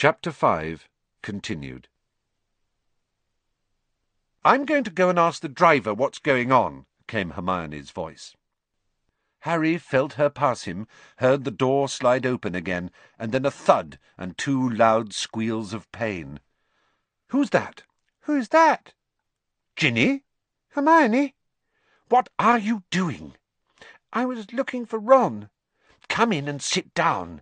Chapter 5 continued. "I'm going to go and ask the driver what's going on," came Hermione's voice. Harry felt her pass him, heard the door slide open again, and then a thud and 2 loud squeals of pain. "Who's that?" "Who's that?" "Ginny?" "Hermione?" "What are you doing?" "I was looking for Ron." "Come in and sit down."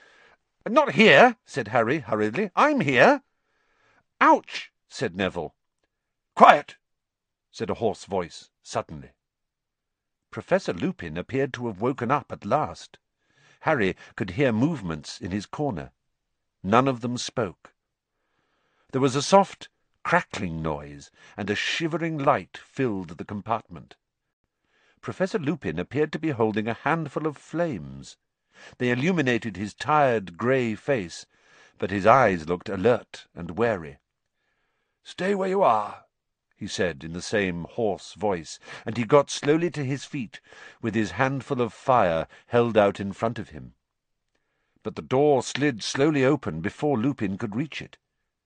"Not here," said Harry hurriedly. "I'm here." "Ouch!" said Neville. "Quiet!" said a hoarse voice suddenly. Professor Lupin appeared to have woken up at last. Harry could hear movements in his corner. None of them spoke. There was a soft crackling noise, and a shivering light filled the compartment. Professor Lupin appeared to be holding a handful of flames. They illuminated his tired grey face, but his eyes looked alert and wary. "Stay where you are," he said in the same hoarse voice, and he got slowly to his feet, with his handful of fire held out in front of him. But the door slid slowly open before Lupin could reach it.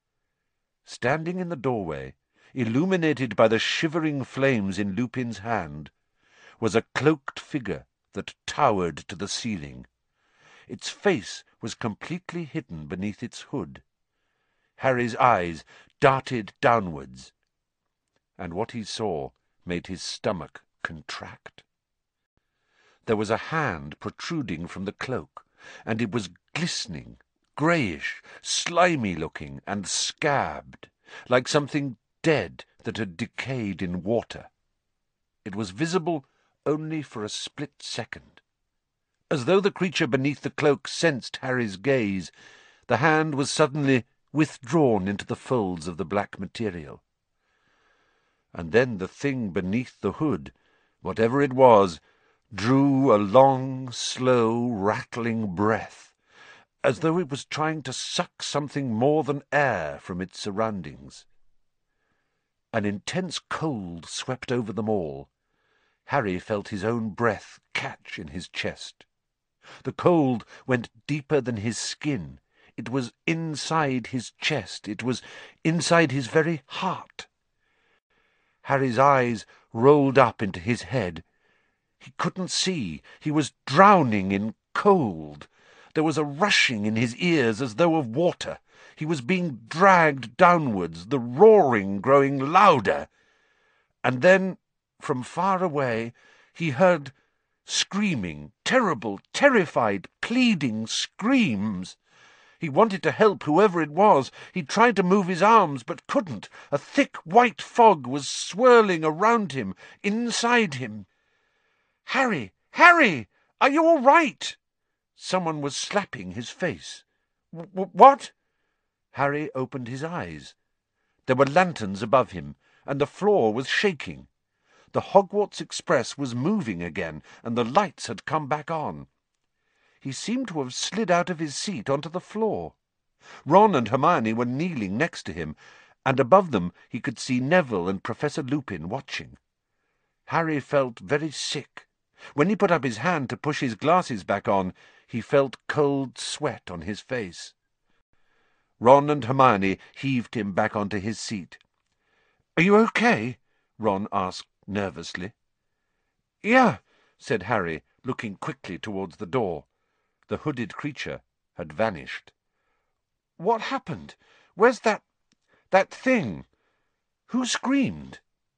Standing in the doorway, illuminated by the shivering flames in Lupin's hand, was a cloaked figure that towered to the ceiling. Its face was completely hidden beneath its hood. Harry's eyes darted downwards, and what he saw made his stomach contract. There was a hand protruding from the cloak, and it was glistening, greyish, slimy-looking, and scabbed, like something dead that had decayed in water. It was visible only for a split second. As though the creature beneath the cloak sensed Harry's gaze, the hand was suddenly withdrawn into the folds of the black material. And then the thing beneath the hood, whatever it was, drew a long, slow, rattling breath, as though it was trying to suck something more than air from its surroundings. An intense cold swept over them all. Harry felt his own breath catch in his chest. The cold went deeper than his skin. It was inside his chest. It was inside his very heart. Harry's eyes rolled up into his head. He couldn't see. He was drowning in cold. There was a rushing in his ears as though of water. He was being dragged downwards, the roaring growing louder. And then, from far away, he heard screaming, terrible, terrified, pleading screams. He wanted to help whoever it was. He tried to move his arms, but couldn't. A thick white fog was swirling around him, inside him. "Harry! Harry! Are you all right?" Someone was slapping his face. "What?" Harry opened his eyes. There were lanterns above him, and the floor was shaking. The Hogwarts Express was moving again, and the lights had come back on. He seemed to have slid out of his seat onto the floor. Ron and Hermione were kneeling next to him, and above them he could see Neville and Professor Lupin watching. Harry felt very sick. When he put up his hand to push his glasses back on, he felt cold sweat on his face. Ron and Hermione heaved him back onto his seat. "Are you okay?" Ron asked nervously. "Yeah," said Harry, looking quickly towards the door. The hooded creature had vanished. "What happened? Where's that thing? Who screamed?"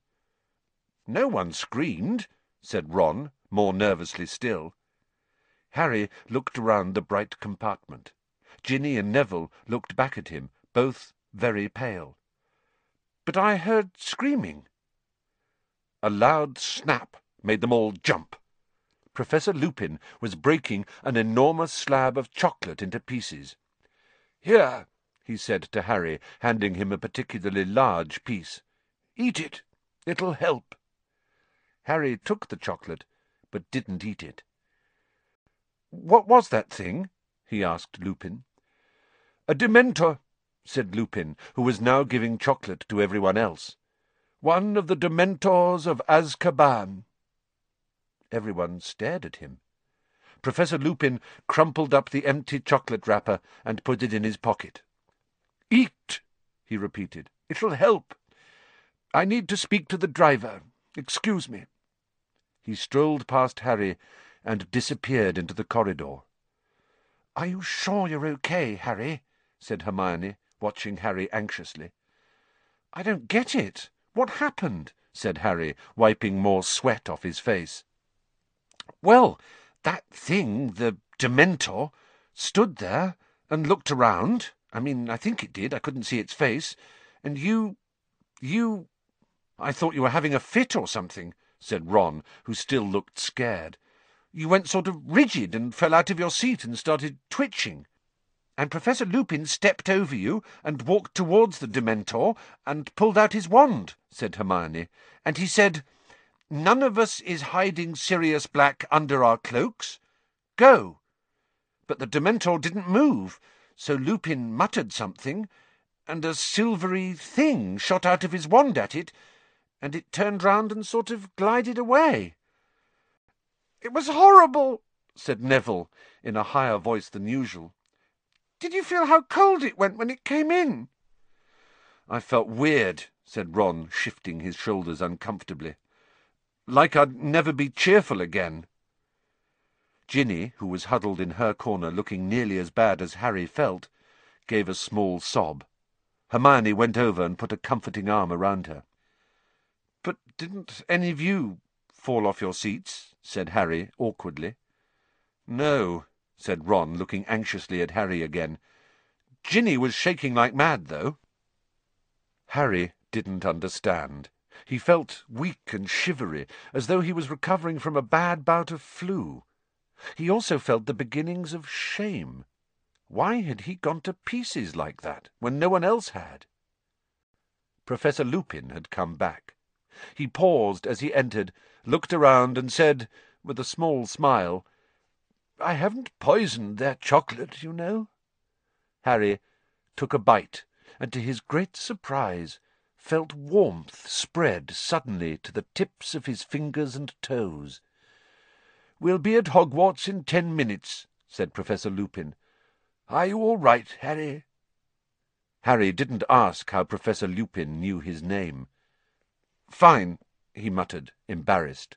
"No one screamed," said Ron, more nervously still. Harry looked around the bright compartment. Ginny and Neville looked back at him, both very pale. "But I heard screaming." A loud snap made them all jump. Professor Lupin was breaking an enormous slab of chocolate into pieces. "Here," he said to Harry, handing him a particularly large piece. "Eat it. It'll help." Harry took the chocolate, but didn't eat it. "What was that thing?" he asked Lupin. "A Dementor," said Lupin, who was now giving chocolate to everyone else. "One of the Dementors of Azkaban." Everyone stared at him. Professor Lupin crumpled up the empty chocolate wrapper and put it in his pocket. "Eat," he repeated. "It'll help. I need to speak to the driver. Excuse me." He strolled past Harry and disappeared into the corridor. "Are you sure you're okay, Harry?" said Hermione, watching Harry anxiously. "I don't get it. What happened?" said Harry, wiping more sweat off his face. "Well, that thing, the Dementor, stood there and looked around. I think it did. I couldn't see its face. And you... I thought you were having a fit or something," said Ron, who still looked scared. "You went sort of rigid and fell out of your seat and started twitching. And Professor Lupin stepped over you and walked towards the Dementor and pulled out his wand," said Hermione. "And he said, 'None of us is hiding Sirius Black under our cloaks. Go.' But the Dementor didn't move, so Lupin muttered something, and a silvery thing shot out of his wand at it, and it turned round and sort of glided away." "It was horrible," said Neville, in a higher voice than usual. "Did you feel how cold it went when it came in?" "I felt weird," said Ron, shifting his shoulders uncomfortably. "Like I'd never be cheerful again." Ginny, who was huddled in her corner looking nearly as bad as Harry felt, gave a small sob. Hermione went over and put a comforting arm around her. "But didn't any of you fall off your seats?" said Harry awkwardly. "No," said Ron, looking anxiously at Harry again. "Ginny was shaking like mad, though." Harry didn't understand. He felt weak and shivery, as though he was recovering from a bad bout of flu. He also felt the beginnings of shame. Why had he gone to pieces like that, when no one else had? Professor Lupin had come back. He paused as he entered, looked around, and said, with a small smile, "I haven't poisoned their chocolate, you know." Harry took a bite, and to his great surprise felt warmth spread suddenly to the tips of his fingers and toes. "We'll be at Hogwarts in 10 minutes, said Professor Lupin. "Are you all right, Harry?" Harry didn't ask how Professor Lupin knew his name. "Fine," he muttered, embarrassed.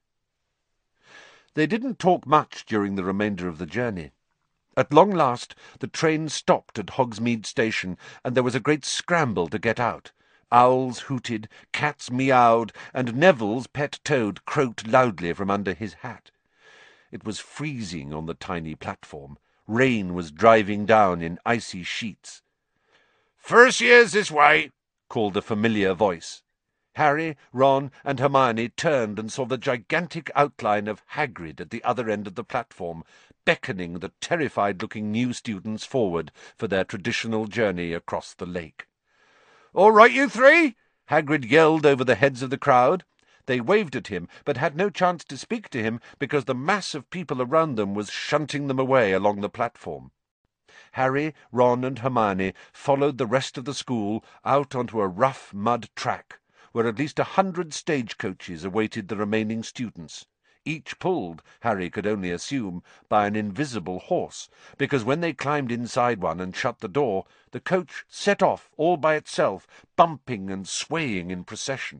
They didn't talk much during the remainder of the journey. At long last the train stopped at Hogsmeade Station, and there was a great scramble to get out. Owls hooted, cats meowed, and Neville's pet toad croaked loudly from under his hat. It was freezing on the tiny platform. Rain was driving down in icy sheets. "First years this way," called a familiar voice. Harry, Ron, and Hermione turned and saw the gigantic outline of Hagrid at the other end of the platform, beckoning the terrified-looking new students forward for their traditional journey across the lake. "All right, you three?" Hagrid yelled over the heads of the crowd. They waved at him, but had no chance to speak to him because the mass of people around them was shunting them away along the platform. Harry, Ron, and Hermione followed the rest of the school out onto a rough mud track, where at least 100 stagecoaches awaited the remaining students, each pulled, Harry could only assume, by an invisible horse, because when they climbed inside one and shut the door, the coach set off all by itself, bumping and swaying in procession.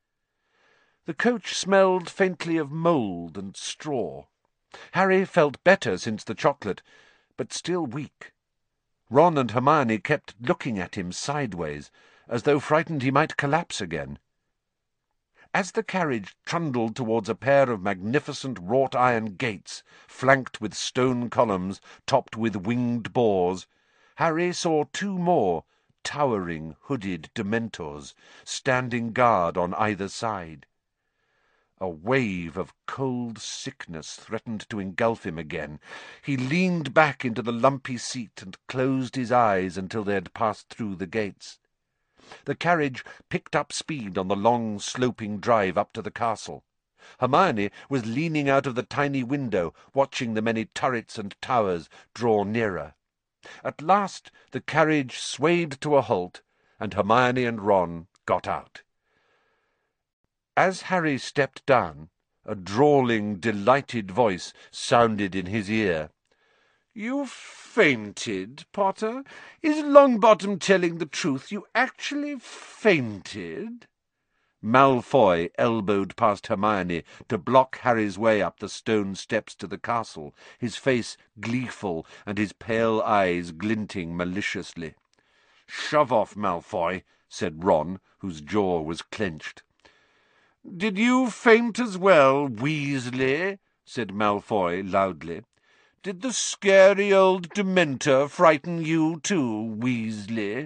The coach smelled faintly of mould and straw. Harry felt better since the chocolate, but still weak. Ron and Hermione kept looking at him sideways, as though frightened he might collapse again. As the carriage trundled towards a pair of magnificent wrought-iron gates, flanked with stone columns, topped with winged boars, Harry saw 2 more towering, hooded Dementors, standing guard on either side. A wave of cold sickness threatened to engulf him again. He leaned back into the lumpy seat and closed his eyes until they had passed through the gates. The carriage picked up speed on the long, sloping drive up to the castle. Hermione was leaning out of the tiny window, watching the many turrets and towers draw nearer. At last the carriage swayed to a halt, and Hermione and Ron got out. As Harry stepped down, a drawling, delighted voice sounded in his ear. You fainted, Potter? Is Longbottom telling the truth? You actually fainted? Malfoy elbowed past Hermione to block Harry's way up the stone steps to the castle, his face gleeful and his pale eyes glinting maliciously. "Shove off, Malfoy," said Ron, whose jaw was clenched. "Did you faint as well, Weasley?" said Malfoy loudly. "Did the scary old Dementor frighten you too, Weasley?"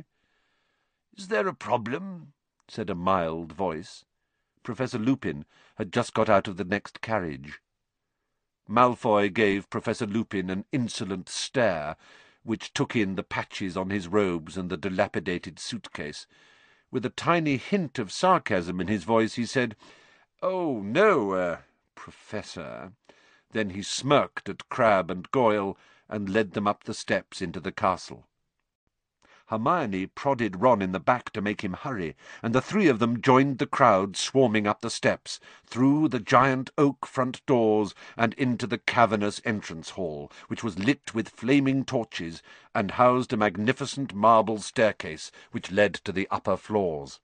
"Is there a problem?" said a mild voice. Professor Lupin had just got out of the next carriage. Malfoy gave Professor Lupin an insolent stare, which took in the patches on his robes and the dilapidated suitcase. With a tiny hint of sarcasm in his voice, he said, "Oh, no, Professor." Then he smirked at Crabbe and Goyle and led them up the steps into the castle. Hermione prodded Ron in the back to make him hurry, and the three of them joined the crowd swarming up the steps, through the giant oak front doors and into the cavernous entrance hall, which was lit with flaming torches and housed a magnificent marble staircase which led to the upper floors.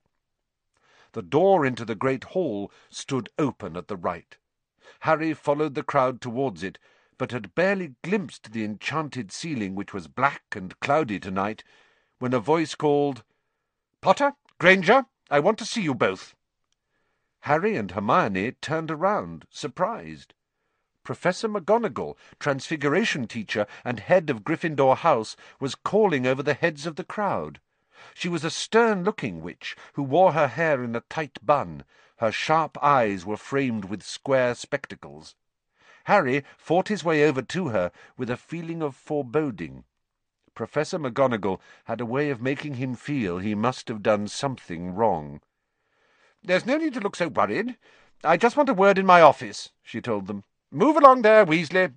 The door into the great hall stood open at the right. Harry followed the crowd towards it, but had barely glimpsed the enchanted ceiling, which was black and cloudy tonight, when a voice called, "Potter, Granger, I want to see you both." Harry and Hermione turned around, surprised. Professor McGonagall, Transfiguration teacher and head of Gryffindor House, was calling over the heads of the crowd. She was a stern-looking witch, who wore her hair in a tight bun. Her sharp eyes were framed with square spectacles. Harry fought his way over to her with a feeling of foreboding. Professor McGonagall had a way of making him feel he must have done something wrong. "There's no need to look so worried. I just want a word in my office," she told them. "Move along there, Weasley."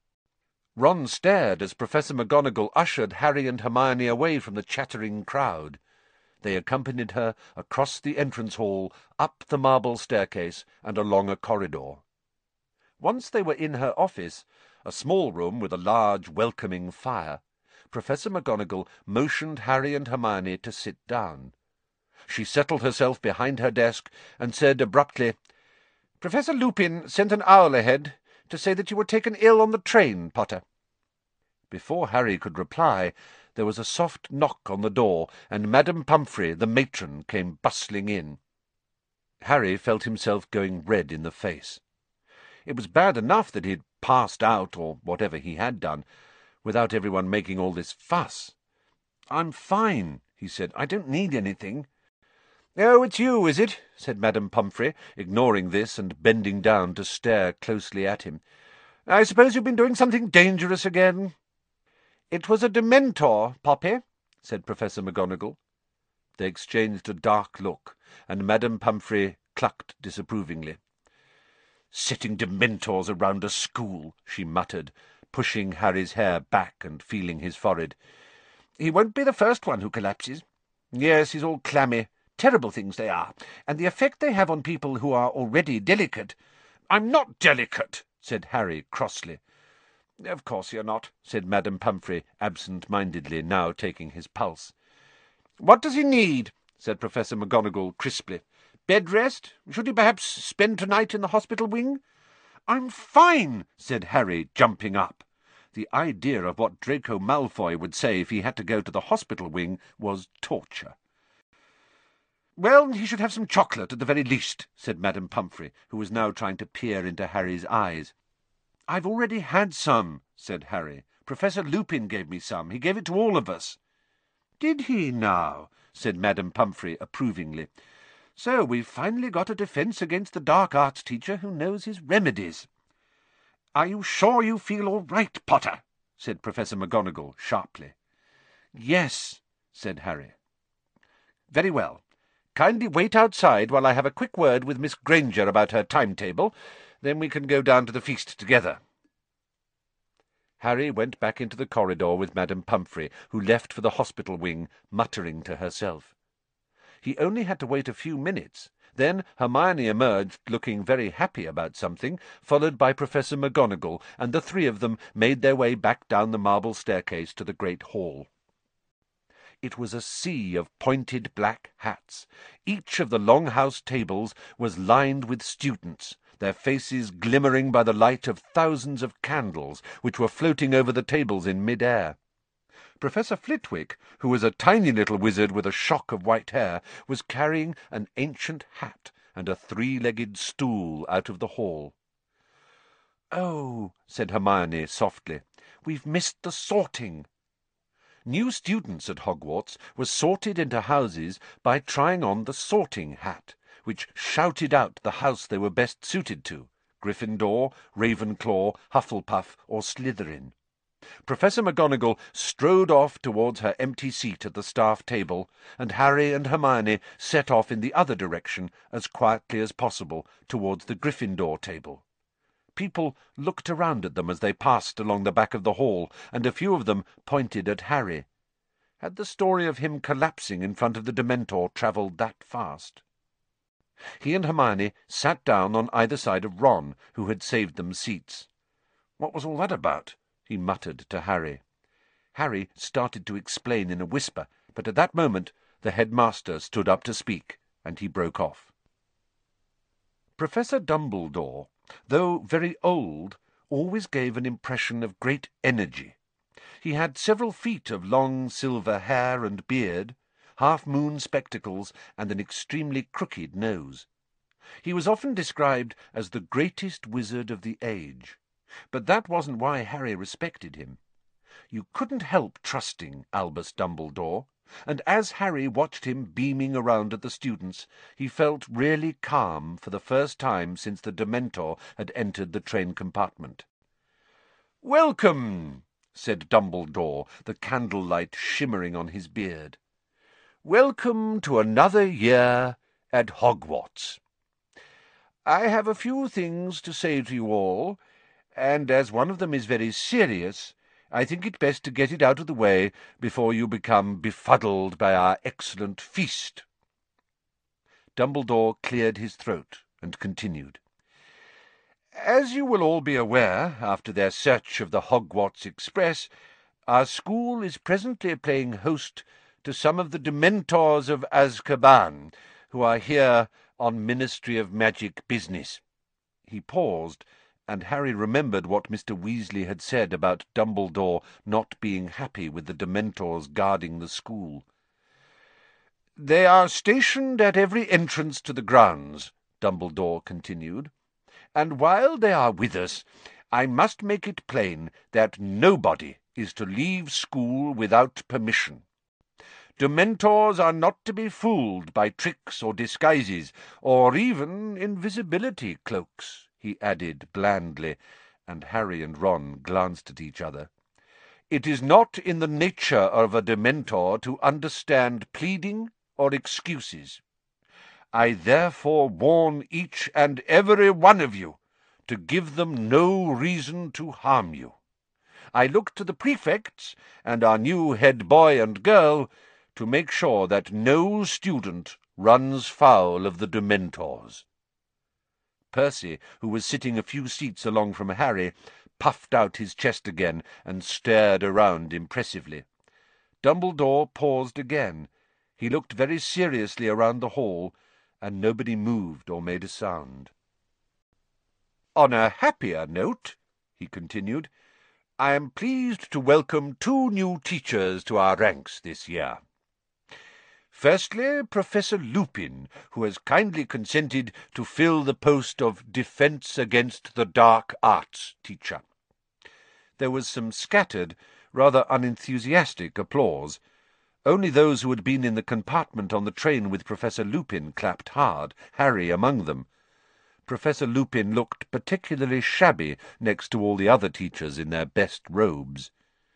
Ron stared as Professor McGonagall ushered Harry and Hermione away from the chattering crowd. They accompanied her across the entrance hall, up the marble staircase, and along a corridor. Once they were in her office, a small room with a large, welcoming fire, Professor McGonagall motioned Harry and Hermione to sit down. She settled herself behind her desk and said abruptly, "Professor Lupin sent an owl ahead to say that you were taken ill on the train, Potter." Before Harry could reply, there was a soft knock on the door, and Madame Pumphrey, the matron, came bustling in. Harry felt himself going red in the face. It was bad enough that he had passed out, or whatever he had done, without everyone making all this fuss. "I'm fine," he said. "I don't need anything." "Oh, it's you, is it?" said Madame Pumphrey, ignoring this and bending down to stare closely at him. "I suppose you've been doing something dangerous again." "It was a Dementor, Poppy," said Professor McGonagall. They exchanged a dark look, and Madame Pumphrey clucked disapprovingly. "Setting Dementors around a school," she muttered, pushing Harry's hair back and feeling his forehead. "He won't be the first one who collapses. Yes, he's all clammy. Terrible things they are, and the effect they have on people who are already delicate." "I'm not delicate," said Harry crossly. "Of course you're not," said Madame Pumphrey absent-mindedly, now taking his pulse. "What does he need?" said Professor McGonagall crisply. "Bed rest? Should he perhaps spend tonight in the hospital wing?" "I'm fine," said Harry, jumping up. The idea of what Draco Malfoy would say if he had to go to the hospital wing was torture. "Well, he should have some chocolate at the very least," said Madame Pumphrey, who was now trying to peer into Harry's eyes. "I've already had some," said Harry. "Professor Lupin gave me some. He gave it to all of us." "Did he now?" said Madame Pumphrey approvingly. "So we've finally got a defence against the dark arts teacher who knows his remedies." "Are you sure you feel all right, Potter?" said Professor McGonagall sharply. "Yes," said Harry. "Very well. Kindly wait outside while I have a quick word with Miss Granger about her timetable. Then we can go down to the feast together." Harry went back into the corridor with Madame Pumphrey, who left for the hospital wing, muttering to herself. He only had to wait a few minutes. Then Hermione emerged, looking very happy about something, followed by Professor McGonagall, and the three of them made their way back down the marble staircase to the great hall. It was a sea of pointed black hats. Each of the long-house tables was lined with students, their faces glimmering by the light of thousands of candles which were floating over the tables in mid-air. Professor Flitwick, who was a tiny little wizard with a shock of white hair, was carrying an ancient hat and a three-legged stool out of the hall. "Oh," said Hermione softly, "we've missed the sorting." New students at Hogwarts were sorted into houses by trying on the sorting hat, which shouted out the house they were best suited to, Gryffindor, Ravenclaw, Hufflepuff, or Slytherin. Professor McGonagall strode off towards her empty seat at the staff table, and Harry and Hermione set off in the other direction as quietly as possible towards the Gryffindor table. People looked around at them as they passed along the back of the hall, and a few of them pointed at Harry. Had the story of him collapsing in front of the Dementor travelled that fast? He and Hermione sat down on either side of Ron, who had saved them seats. "What was all that about?" he muttered to Harry. Harry started to explain in a whisper, but at that moment the headmaster stood up to speak, and he broke off. Professor Dumbledore, though very old, always gave an impression of great energy. He had several feet of long silver hair and beard, half-moon spectacles, and an extremely crooked nose. He was often described as the greatest wizard of the age, but that wasn't why Harry respected him. You couldn't help trusting Albus Dumbledore, and as Harry watched him beaming around at the students, he felt really calm for the first time since the Dementor had entered the train compartment. "Welcome," said Dumbledore, the candlelight shimmering on his beard. "Welcome to another year at Hogwarts. I have a few things to say to you all, and as one of them is very serious, I think it best to get it out of the way before you become befuddled by our excellent feast." Dumbledore cleared his throat and continued. "As you will all be aware, after their search of the Hogwarts Express, our school is presently playing host to some of the Dementors of Azkaban, who are here on Ministry of Magic business." He paused, and Harry remembered what Mr. Weasley had said about Dumbledore not being happy with the Dementors guarding the school. "They are stationed at every entrance to the grounds," Dumbledore continued, "and while they are with us, I must make it plain that nobody is to leave school without permission. Dementors are not to be fooled by tricks or disguises, or even invisibility cloaks," he added blandly, and Harry and Ron glanced at each other. "It is not in the nature of a Dementor to understand pleading or excuses. I therefore warn each and every one of you to give them no reason to harm you. I look to the prefects and our new head boy and girl to make sure that no student runs foul of the Dementors." Percy, who was sitting a few seats along from Harry, puffed out his chest again and stared around impressively. Dumbledore paused again. He looked very seriously around the hall, and nobody moved or made a sound. "On a happier note," he continued, "I am pleased to welcome 2 new teachers to our ranks this year. Firstly, Professor Lupin, who has kindly consented to fill the post of Defence Against the Dark Arts teacher." There was some scattered, rather unenthusiastic applause. Only those who had been in the compartment on the train with Professor Lupin clapped hard, Harry among them. Professor Lupin looked particularly shabby next to all the other teachers in their best robes.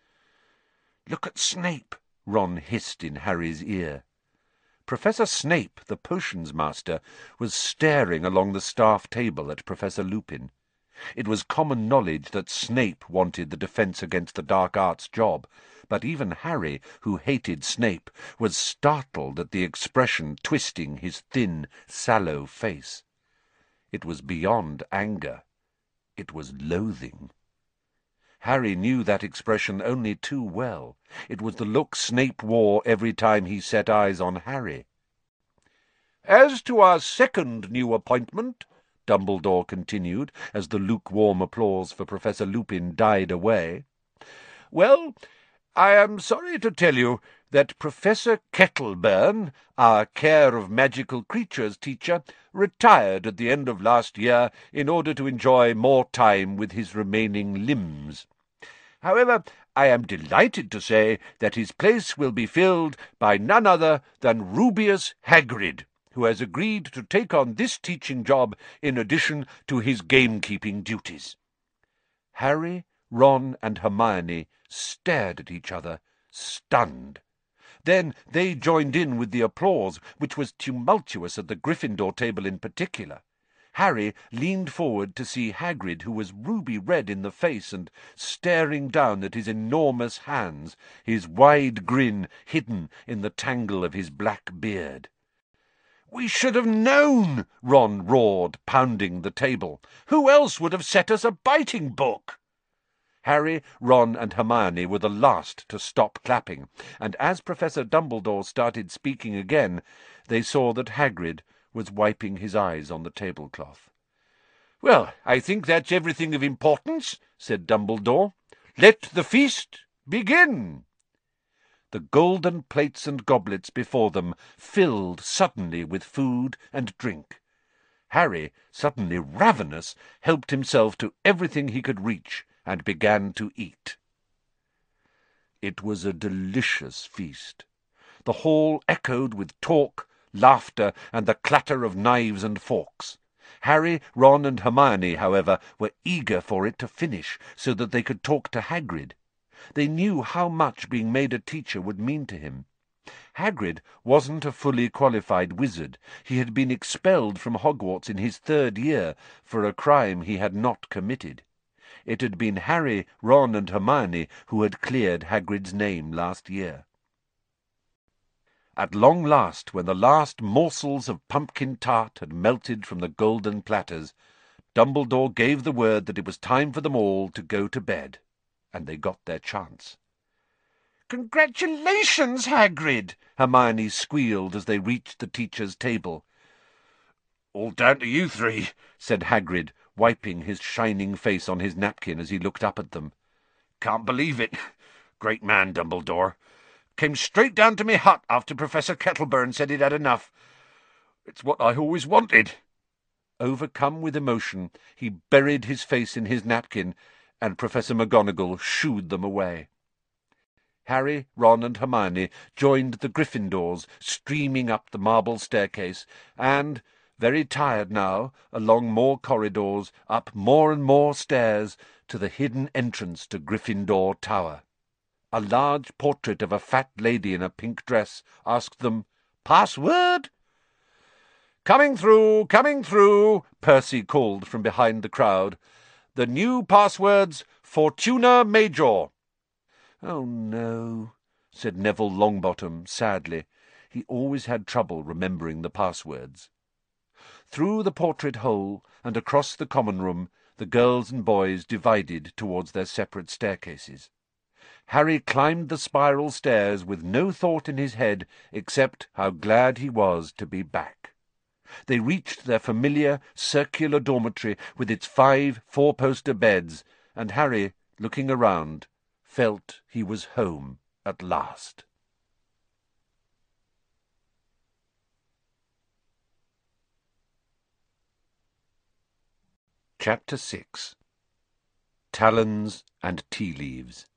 "Look at Snape," Ron hissed in Harry's ear. Professor Snape, the potions master, was staring along the staff table at Professor Lupin. It was common knowledge that Snape wanted the Defence Against the Dark Arts job, but even Harry, who hated Snape, was startled at the expression twisting his thin, sallow face. It was beyond anger. It was loathing. Harry knew that expression only too well. It was the look Snape wore every time he set eyes on Harry. "As to our second new appointment," Dumbledore continued, as the lukewarm applause for Professor Lupin died away, "well, I am sorry to tell you that Professor Kettleburn, our Care of Magical Creatures teacher, retired at the end of last year in order to enjoy more time with his remaining limbs. However, I am delighted to say that his place will be filled by none other than Rubeus Hagrid, who has agreed to take on this teaching job in addition to his gamekeeping duties." Harry, Ron, and Hermione stared at each other, stunned. Then they joined in with the applause, which was tumultuous at the Gryffindor table in particular. Harry leaned forward to see Hagrid, who was ruby-red in the face and staring down at his enormous hands, his wide grin hidden in the tangle of his black beard. "We should have known!" Ron roared, pounding the table. "Who else would have set us a biting book?" Harry, Ron, and Hermione were the last to stop clapping, and as Professor Dumbledore started speaking again, they saw that Hagrid was wiping his eyes on the tablecloth. "Well, I think that's everything of importance," said Dumbledore. "Let the feast begin." The golden plates and goblets before them filled suddenly with food and drink. Harry, suddenly ravenous, helped himself to everything he could reach and began to eat. It was a delicious feast. The hall echoed with talk, laughter, and the clatter of knives and forks. Harry, Ron, and Hermione, however, were eager for it to finish, so that they could talk to Hagrid. They knew how much being made a teacher would mean to him. Hagrid wasn't a fully qualified wizard. He had been expelled from Hogwarts in his 3rd year for a crime he had not committed. It had been Harry, Ron, and Hermione who had cleared Hagrid's name last year. At long last, when the last morsels of pumpkin tart had melted from the golden platters, Dumbledore gave the word that it was time for them all to go to bed, and they got their chance. "Congratulations, Hagrid!" Hermione squealed as they reached the teacher's table. "All down to you three," said Hagrid, wiping his shining face on his napkin as he looked up at them. "Can't believe it. Great man, Dumbledore. Came straight down to me hut after Professor Kettleburn said he'd had enough. It's what I always wanted." Overcome with emotion, he buried his face in his napkin, and Professor McGonagall shooed them away. Harry, Ron, and Hermione joined the Gryffindors, streaming up the marble staircase, and, very tired now, along more corridors, up more and more stairs, to the hidden entrance to Gryffindor Tower. A large portrait of a fat lady in a pink dress asked them, "Password?" Coming through," Percy called from behind the crowd. "The new password's Fortuna Major." "Oh, no," said Neville Longbottom sadly. He always had trouble remembering the passwords. Through the portrait hole and across the common room, the girls and boys divided towards their separate staircases. Harry climbed the spiral stairs with no thought in his head except how glad he was to be back. They reached their familiar circular dormitory with its 5 four-poster beds, and Harry, looking around, felt he was home at last. Chapter 6. Talons and Tea Leaves.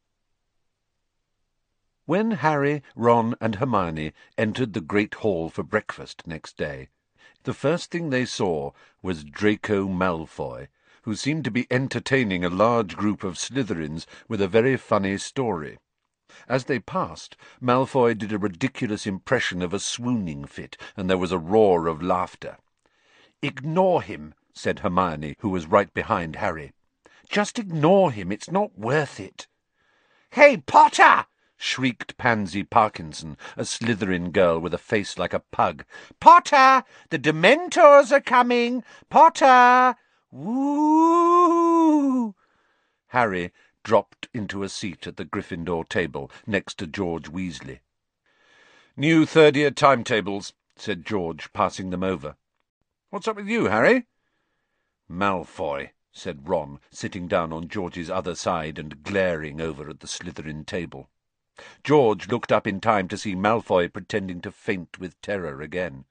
When Harry, Ron, and Hermione entered the great hall for breakfast next day, the first thing they saw was Draco Malfoy, who seemed to be entertaining a large group of Slytherins with a very funny story. As they passed, Malfoy did a ridiculous impression of a swooning fit, and there was a roar of laughter. "Ignore him," said Hermione, who was right behind Harry. "Just ignore him. It's not worth it." "Hey, Potter!" shrieked Pansy Parkinson, a Slytherin girl with a face like a pug. "Potter! The Dementors are coming! Potter! Woo!" Harry dropped into a seat at the Gryffindor table next to George Weasley. "New third-year timetables," said George, passing them over. "What's up with you, Harry?" "Malfoy," said Ron, sitting down on George's other side and glaring over at the Slytherin table. George looked up in time to see Malfoy pretending to faint with terror again.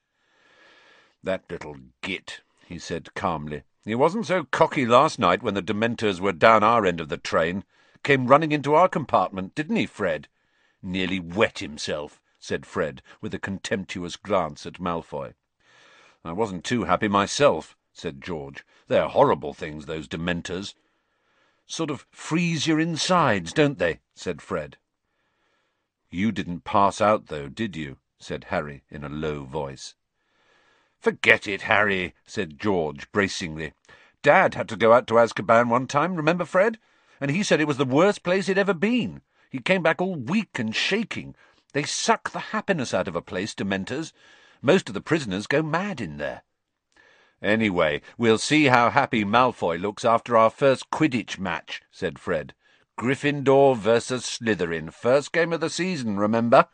"That little git," he said calmly. "He wasn't so cocky last night when the Dementors were down our end of the train. Came running into our compartment, didn't he, Fred?" "Nearly wet himself," said Fred, with a contemptuous glance at Malfoy. "I wasn't too happy myself," said George. "They're horrible things, those Dementors." "Sort of freeze your insides, don't they?" said Fred. "You didn't pass out, though, did you?" said Harry in a low voice. "Forget it, Harry," said George bracingly. "Dad had to go out to Azkaban one time, remember, Fred? And he said it was the worst place he'd ever been. He came back all weak and shaking. They suck the happiness out of a place, Dementors. Most of the prisoners go mad in there." "Anyway, we'll see how happy Malfoy looks after our first Quidditch match," said Fred. "Gryffindor versus Slytherin. First game of the season, remember?"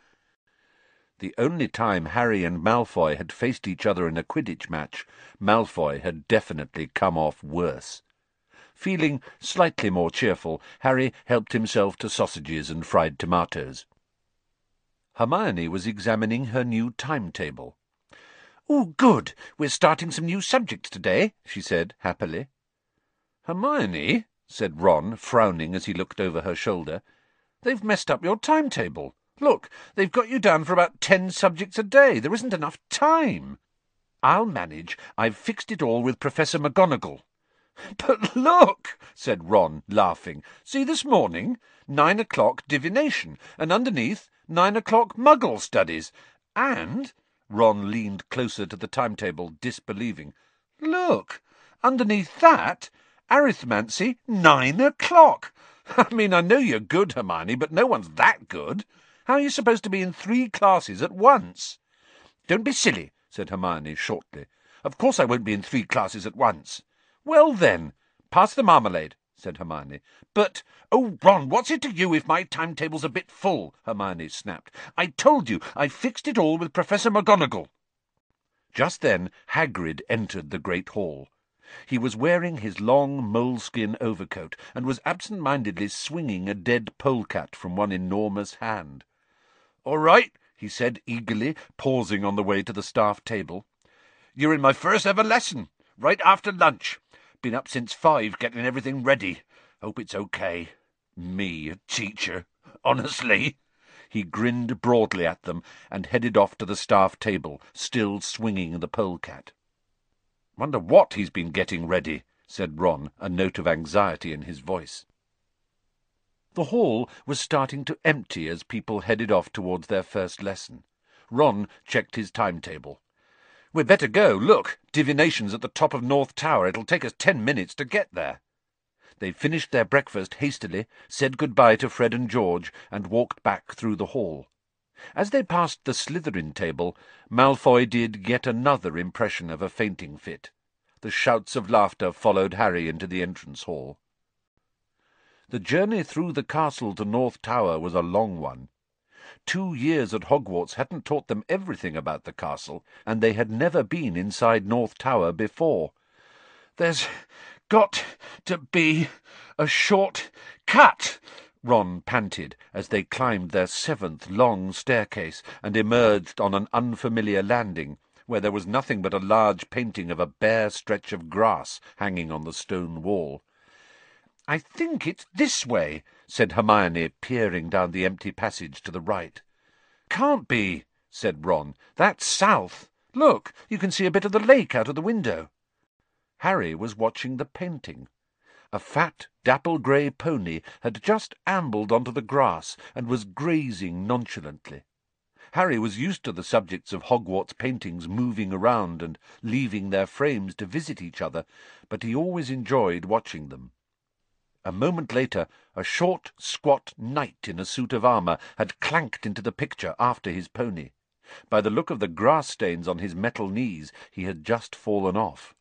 The only time Harry and Malfoy had faced each other in a Quidditch match, Malfoy had definitely come off worse. Feeling slightly more cheerful, Harry helped himself to sausages and fried tomatoes. Hermione was examining her new timetable. "Oh, good! We're starting some new subjects today," she said happily. "Hermione," said Ron, frowning as he looked over her shoulder, "they've messed up your timetable. Look, they've got you down for about 10 subjects a day. There isn't enough time." "I'll manage. I've fixed it all with Professor McGonagall." "But look," said Ron, laughing. "See this morning? 9 o'clock divination, and underneath 9 o'clock Muggle studies. And—" Ron leaned closer to the timetable, disbelieving. "Look, underneath that, arithmancy 9 o'clock. I mean, I know you're good, Hermione, but no one's that good. How are you supposed to be in 3 classes at once?" "Don't be silly," said Hermione shortly. "Of course I won't be in 3 classes at once." "Well then, pass the marmalade," said Hermione. "But—" "Oh, Ron, what's it to you if my timetable's a bit full?" Hermione snapped. "I told you I fixed it all with Professor McGonagall." Just then Hagrid entered the great hall. He was wearing his long moleskin overcoat and was absent-mindedly swinging a dead polecat from one enormous hand. "All right," he said eagerly, pausing on the way to the staff table. "You're in my first ever lesson, right after lunch. Been up since 5 getting everything ready. Hope it's okay. Me, a teacher. Honestly." He grinned broadly at them and headed off to the staff table, still swinging the polecat. "Wonder what he's been getting ready," said Ron, a note of anxiety in his voice. The hall was starting to empty as people headed off towards their first lesson. Ron checked his timetable. "We'd better go. Look, divination's at the top of North Tower. It'll take us 10 minutes to get there." They finished their breakfast hastily, said good-bye to Fred and George, and walked back through the hall. As they passed the Slytherin table, Malfoy did yet another impression of a fainting fit. The shouts of laughter followed Harry into the entrance hall. The journey through the castle to North Tower was a long one. 2 years at Hogwarts hadn't taught them everything about the castle, and they had never been inside North Tower before. "There's got to be a short cut," Ron panted as they climbed their 7th long staircase and emerged on an unfamiliar landing, where there was nothing but a large painting of a bare stretch of grass hanging on the stone wall. "I think it's this way," said Hermione, peering down the empty passage to the right. "Can't be," said Ron. "That's south. Look, you can see a bit of the lake out of the window." Harry was watching the painting. A fat, dapple-grey pony had just ambled onto the grass and was grazing nonchalantly. Harry was used to the subjects of Hogwarts paintings moving around and leaving their frames to visit each other, but he always enjoyed watching them. A moment later, a short, squat knight in a suit of armour had clanked into the picture after his pony. By the look of the grass stains on his metal knees, he had just fallen off.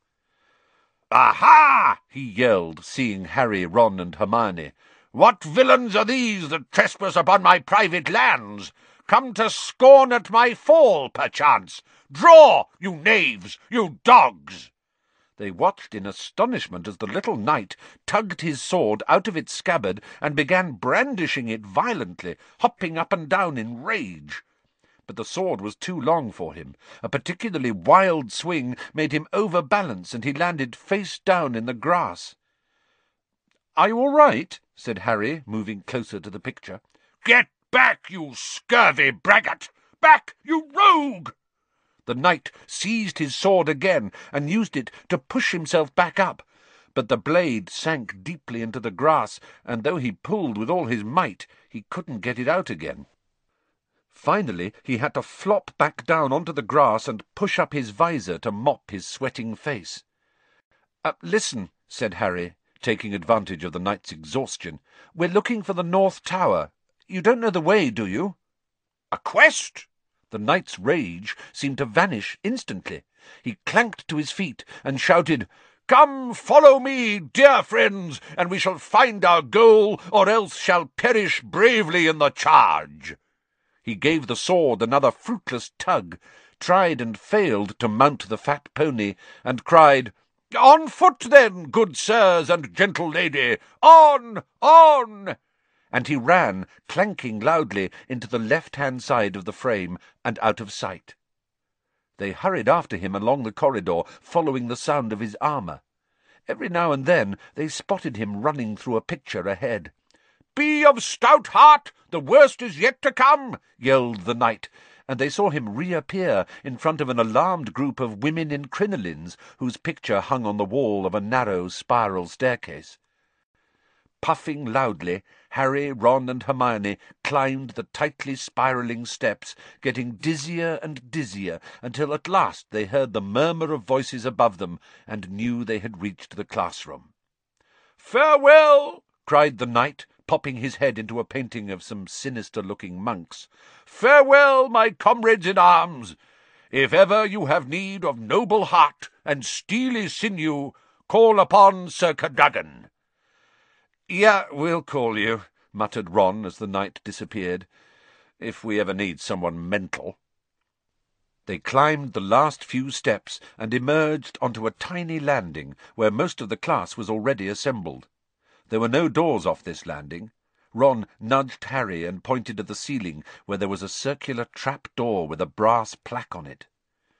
"Aha!" he yelled, seeing Harry, Ron, and Hermione. "What villains are these that trespass upon my private lands? Come to scorn at my fall, perchance? Draw, you knaves, you dogs!" They watched in astonishment as the little knight tugged his sword out of its scabbard and began brandishing it violently, hopping up and down in rage. But the sword was too long for him. A particularly wild swing made him overbalance, and he landed face down in the grass. "Are you all right?" said Harry, moving closer to the picture. "Get back, you scurvy braggart! Back, you rogue!" The knight seized his sword again and used it to push himself back up, but the blade sank deeply into the grass, and though he pulled with all his might, he couldn't get it out again. Finally, he had to flop back down onto the grass and push up his visor to mop his sweating face. "Listen," said Harry, taking advantage of the knight's exhaustion. "We're looking for the North Tower. You don't know the way, do you?" "A quest?" The knight's rage seemed to vanish instantly. He clanked to his feet and shouted, "Come, follow me, dear friends, and we shall find our goal, or else shall perish bravely in the charge." He gave the sword another fruitless tug, tried and failed to mount the fat pony, and cried, "On foot, then, good sirs and gentle lady! On! On!" And he ran, clanking loudly, into the left-hand side of the frame and out of sight. They hurried after him along the corridor, following the sound of his armour. Every now and then they spotted him running through a picture ahead. "Be of stout heart! The worst is yet to come!" yelled the knight, and they saw him reappear in front of an alarmed group of women in crinolines whose picture hung on the wall of a narrow spiral staircase. Puffing loudly, Harry, Ron, and Hermione climbed the tightly spiralling steps, getting dizzier and dizzier, until at last they heard the murmur of voices above them and knew they had reached the classroom. "Farewell!" cried the knight, popping his head into a painting of some sinister-looking monks. "Farewell, my comrades-in-arms! If ever you have need of noble heart and steely sinew, call upon Sir Cadogan." "Yeah, we'll call you," muttered Ron as the knight disappeared, "if we ever need someone mental." They climbed the last few steps and emerged onto a tiny landing where most of the class was already assembled. There were no doors off this landing. Ron nudged Harry and pointed at the ceiling where there was a circular trap-door with a brass plaque on it.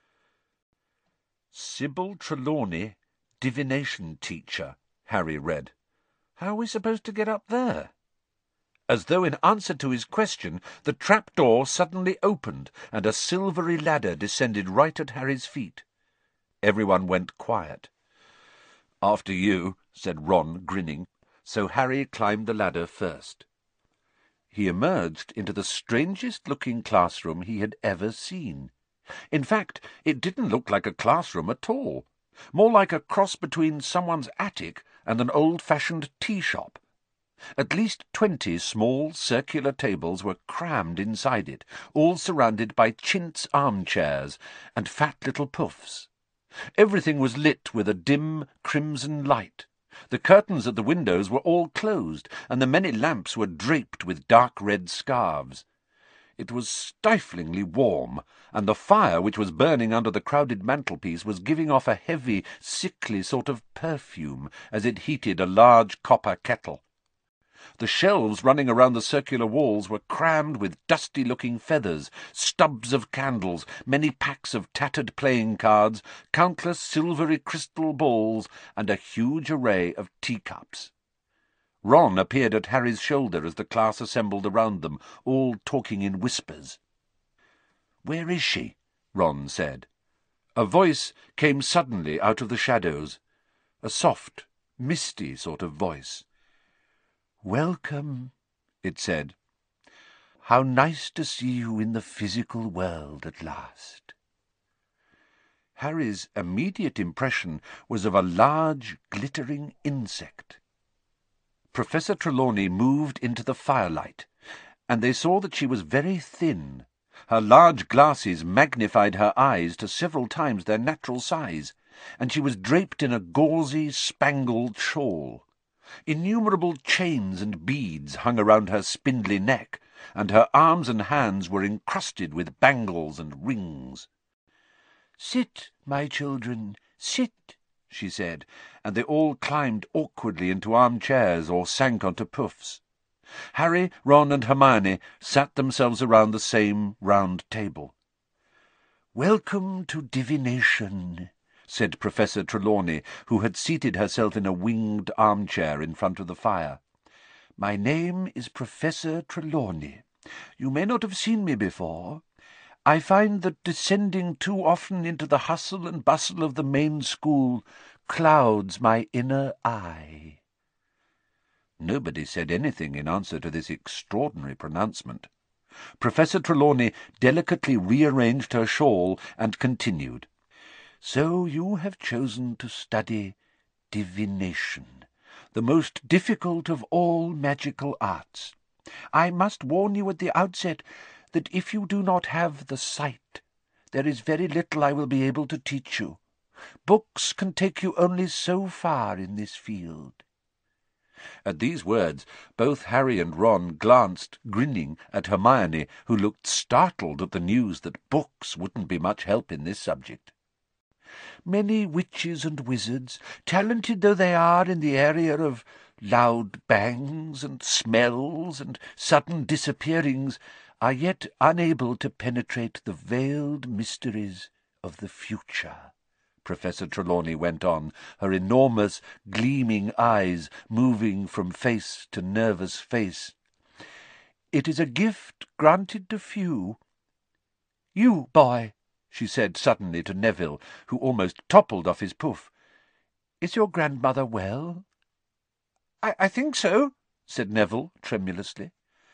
"Sybil Trelawney, divination teacher," Harry read. "How are we supposed to get up there?" As though in answer to his question, the trap-door suddenly opened, and a silvery ladder descended right at Harry's feet. Everyone went quiet. "After you," said Ron, grinning, so Harry climbed the ladder first. He emerged into the strangest-looking classroom he had ever seen. In fact, it didn't look like a classroom at all, more like a cross between someone's attic and an old-fashioned tea-shop. At least 20 small circular tables were crammed inside it, all surrounded by chintz armchairs and fat little puffs. Everything was lit with a dim crimson light. The curtains at the windows were all closed, and the many lamps were draped with dark red scarves. It was stiflingly warm, and the fire which was burning under the crowded mantelpiece was giving off a heavy, sickly sort of perfume as it heated a large copper kettle. The shelves running around the circular walls were crammed with dusty-looking feathers, stubs of candles, many packs of tattered playing cards, countless silvery crystal balls, and a huge array of teacups. Ron appeared at Harry's shoulder as the class assembled around them, all talking in whispers. "Where is she?" Ron said. A voice came suddenly out of the shadows, a soft, misty sort of voice. "Welcome," it said. How nice to see you in the physical world at last." Harry's immediate impression was of a large, glittering insect. Professor Trelawney moved into the firelight, and they saw that she was very thin. Her large glasses magnified her eyes to several times their natural size, and she was draped in a gauzy, spangled shawl. Innumerable chains and beads hung around her spindly neck, and her arms and hands were encrusted with bangles and rings. "Sit, my children, sit," she said, and they all climbed awkwardly into armchairs or sank onto puffs. Harry, Ron, and Hermione sat themselves around the same round table. "Welcome to divination," said Professor Trelawney, who had seated herself in a winged armchair in front of the fire. "My name is Professor Trelawney. You may not have seen me before. I find that descending too often into the hustle and bustle of the main school clouds my inner eye." Nobody said anything in answer to this extraordinary pronouncement. Professor Trelawney delicately rearranged her shawl and continued. "So you have chosen to study divination, the most difficult of all magical arts. I must warn you at the outset that if you do not have the sight, there is very little I will be able to teach you. Books can take you only so far in this field." At these words, both Harry and Ron glanced, grinning, at Hermione, who looked startled at the news that books wouldn't be much help in this subject. "Many witches and wizards, talented though they are in the area of loud bangs and smells and sudden disappearings, are yet unable to penetrate the veiled mysteries of the future," Professor Trelawney went on, her enormous, gleaming eyes moving from face to nervous face. "It is a gift granted to few. You, boy," she said suddenly to Neville, who almost toppled off his puff, "is your grandmother well?" I think so," said Neville tremulously.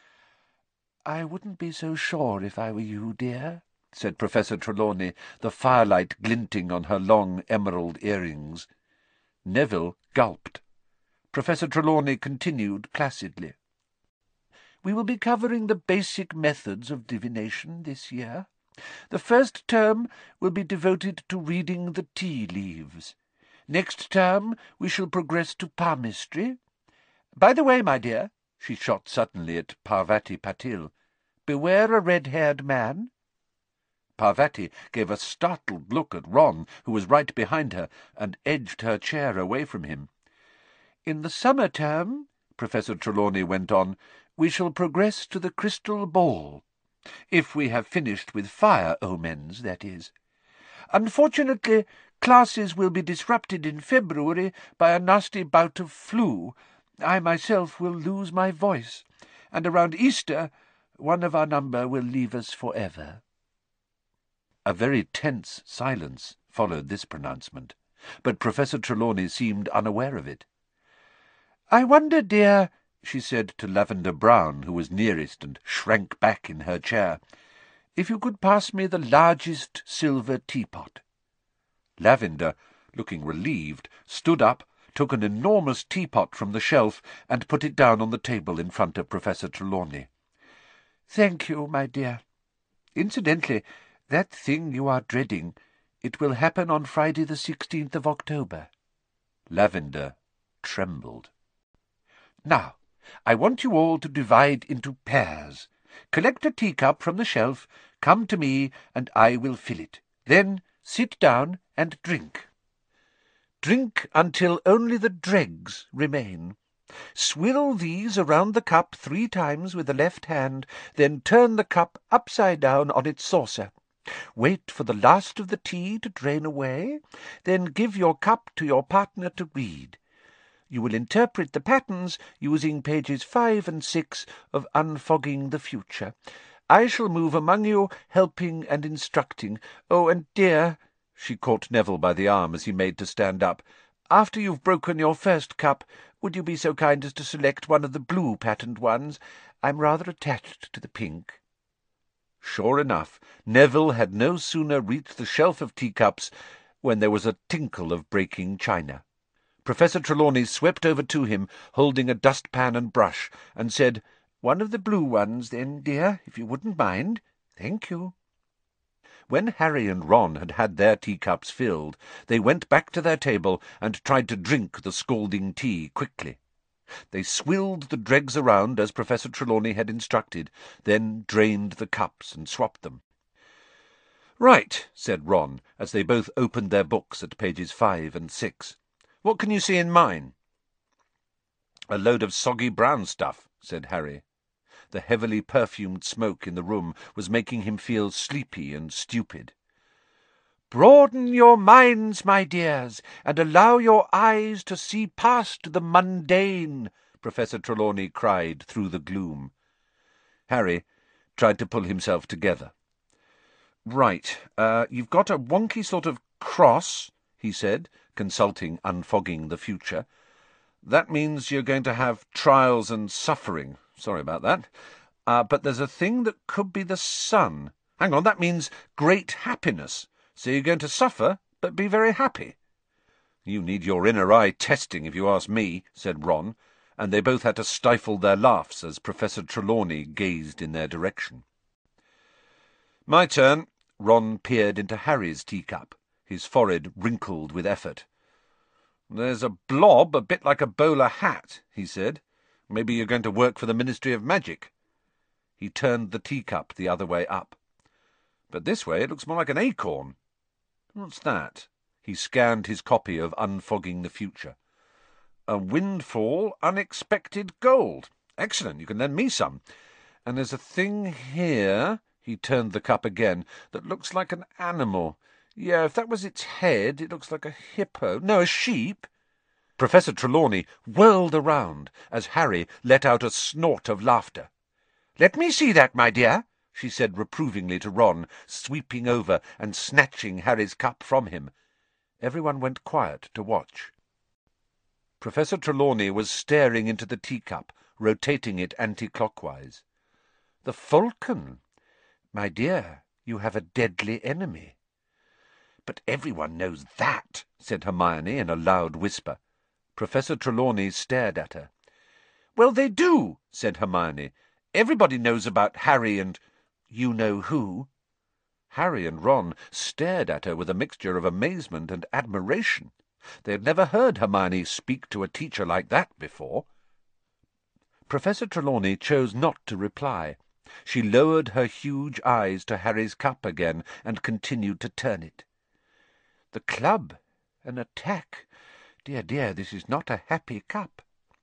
"I wouldn't be so sure if I were you, dear," said Professor Trelawney, the firelight glinting on her long emerald earrings. Neville gulped. Professor Trelawney continued placidly. "We will be covering the basic methods of divination this year. The first term will be devoted to reading the tea leaves. Next term we shall progress to palmistry. By the way, my dear," she shot suddenly at Parvati Patil, "beware a red-haired man." Parvati gave a startled look at Ron, who was right behind her, and edged her chair away from him. "In the summer term," Professor Trelawney went on, "we shall progress to the crystal ball. If we have finished with fire omens, that is. Unfortunately, classes will be disrupted in February by a nasty bout of flu. I myself will lose my voice, and around Easter one of our number will leave us forever." A very tense silence followed this pronouncement, but Professor Trelawney seemed unaware of it. "I wonder, dear," she said to Lavender Brown, who was nearest and shrank back in her chair, "if you could pass me the largest silver teapot." Lavender, looking relieved, stood up, took an enormous teapot from the shelf, and put it down on the table in front of Professor Trelawney. "Thank you, my dear. Incidentally, that thing you are dreading, it will happen on Friday the 16th of October. Lavender trembled. "Now, I want you all to divide into pairs. Collect a teacup from the shelf, come to me, and I will fill it. Then sit down and drink. Drink until only the dregs remain. Swirl these around the cup 3 times with the left hand, then turn the cup upside down on its saucer. Wait for the last of the tea to drain away, then give your cup to your partner to read. You will interpret the patterns using pages 5 and 6 of Unfogging the Future. I shall move among you, helping and instructing. Oh, and dear," she caught Neville by the arm as he made to stand up, "after you've broken your first cup, would you be so kind as to select one of the blue-patterned ones? I'm rather attached to the pink." Sure enough, Neville had no sooner reached the shelf of teacups when there was a tinkle of breaking china. Professor Trelawney swept over to him, holding a dustpan and brush, and said, "One of the blue ones, then, dear, if you wouldn't mind. Thank you." When Harry and Ron had had their teacups filled, they went back to their table and tried to drink the scalding tea quickly. They swilled the dregs around as Professor Trelawney had instructed, then drained the cups and swapped them. "Right," said Ron, as they both opened their books at pages 5 and 6. "What can you see in mine?" "A load of soggy brown stuff," said Harry. The heavily perfumed smoke in the room was making him feel sleepy and stupid. "Broaden your minds, my dears, and allow your eyes to see past the mundane," Professor Trelawney cried through the gloom. Harry tried to pull himself together. "Right, you've got a wonky sort of cross," he said, consulting Unfogging the Future. "That means you're going to have trials and suffering. Sorry about that. But there's a thing that could be the sun. Hang on, that means great happiness. So you're going to suffer, but be very happy." "You need your inner eye testing, if you ask me," said Ron, and they both had to stifle their laughs as Professor Trelawney gazed in their direction. "My turn." Ron peered into Harry's teacup, his forehead wrinkled with effort. "There's a blob a bit like a bowler hat," he said. "Maybe you're going to work for the Ministry of Magic." He turned the teacup the other way up. "But this way it looks more like an acorn. What's that?" He scanned his copy of Unfogging the Future. "A windfall, unexpected gold. Excellent, you can lend me some. And there's a thing here," he turned the cup again, "that looks like an animal. Yeah, if that was its head, it looks like a hippo. No, a sheep." Professor Trelawney whirled around as Harry let out a snort of laughter. "Let me see that, my dear," she said reprovingly to Ron, sweeping over and snatching Harry's cup from him. Everyone went quiet to watch. Professor Trelawney was staring into the teacup, rotating it anti-clockwise. "The falcon. My dear, you have a deadly enemy." "But everyone knows that," said Hermione in a loud whisper. Professor Trelawney stared at her. "Well, they do," said Hermione. "Everybody knows about Harry and you-know-who." Harry and Ron stared at her with a mixture of amazement and admiration. They had never heard Hermione speak to a teacher like that before. Professor Trelawney chose not to reply. She lowered her huge eyes to Harry's cup again and continued to turn it. "The club, an attack. Dear, dear, this is not a happy cup."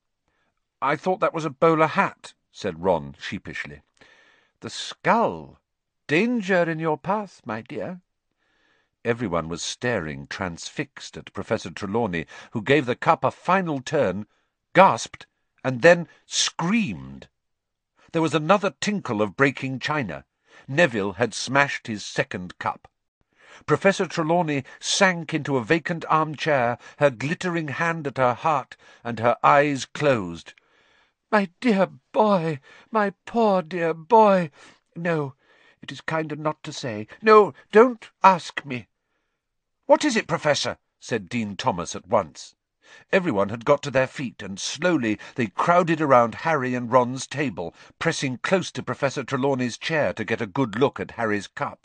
"I thought that was a bowler hat," said Ron sheepishly. "The skull. Danger in your path, my dear." Everyone was staring transfixed at Professor Trelawney, who gave the cup a final turn, gasped, and then screamed. There was another tinkle of breaking china. Neville had smashed his second cup. Professor Trelawney sank into a vacant armchair, her glittering hand at her heart, and her eyes closed. "My dear boy, my poor dear boy. No, it is kinder not to say. No, don't ask me." "What is it, Professor?" said Dean Thomas at once. Everyone had got to their feet, and slowly they crowded around Harry and Ron's table, pressing close to Professor Trelawney's chair to get a good look at Harry's cup.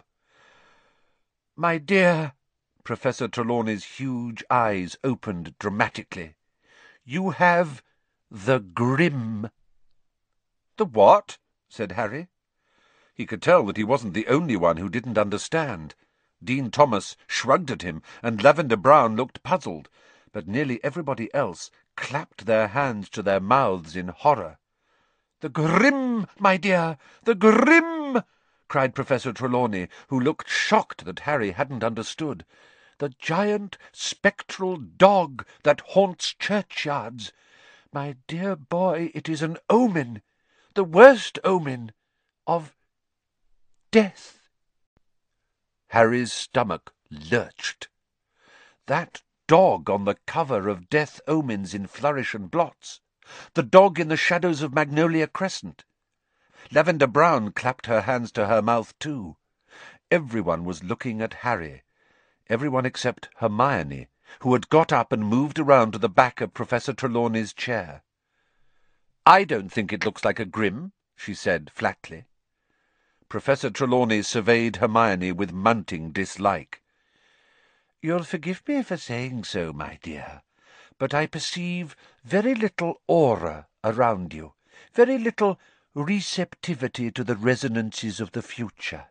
"My dear," Professor Trelawney's huge eyes opened dramatically, "you have the Grim." "The what?" said Harry. He could tell that he wasn't the only one who didn't understand. Dean Thomas shrugged at him, and Lavender Brown looked puzzled, but nearly everybody else clapped their hands to their mouths in horror. "The Grim, my dear, the Grim!" cried Professor Trelawney, who looked shocked that Harry hadn't understood. "The giant spectral dog that haunts churchyards. My dear boy, it is an omen, the worst omen, of death." Harry's stomach lurched. That dog on the cover of Death Omens in Flourish and Blots. The dog in the shadows of Magnolia Crescent. Lavender Brown clapped her hands to her mouth too. Everyone was looking at Harry. Everyone except Hermione, who had got up and moved around to the back of Professor Trelawney's chair. "I don't think it looks like a Grim," she said flatly. Professor Trelawney surveyed Hermione with mounting dislike. "You'll forgive me for saying so, my dear, but I perceive very little aura around you, very little receptivity to the resonances of the future."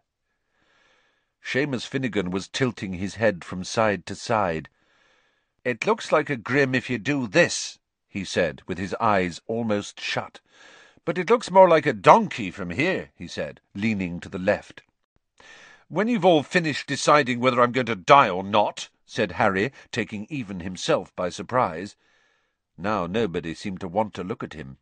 Seamus Finnegan was tilting his head from side to side. "It looks like a Grim if you do this," he said, with his eyes almost shut. "But it looks more like a donkey from here," he said, leaning to the left. "When you've all finished deciding whether I'm going to die or not," said Harry, taking even himself by surprise. Now nobody seemed to want to look at him.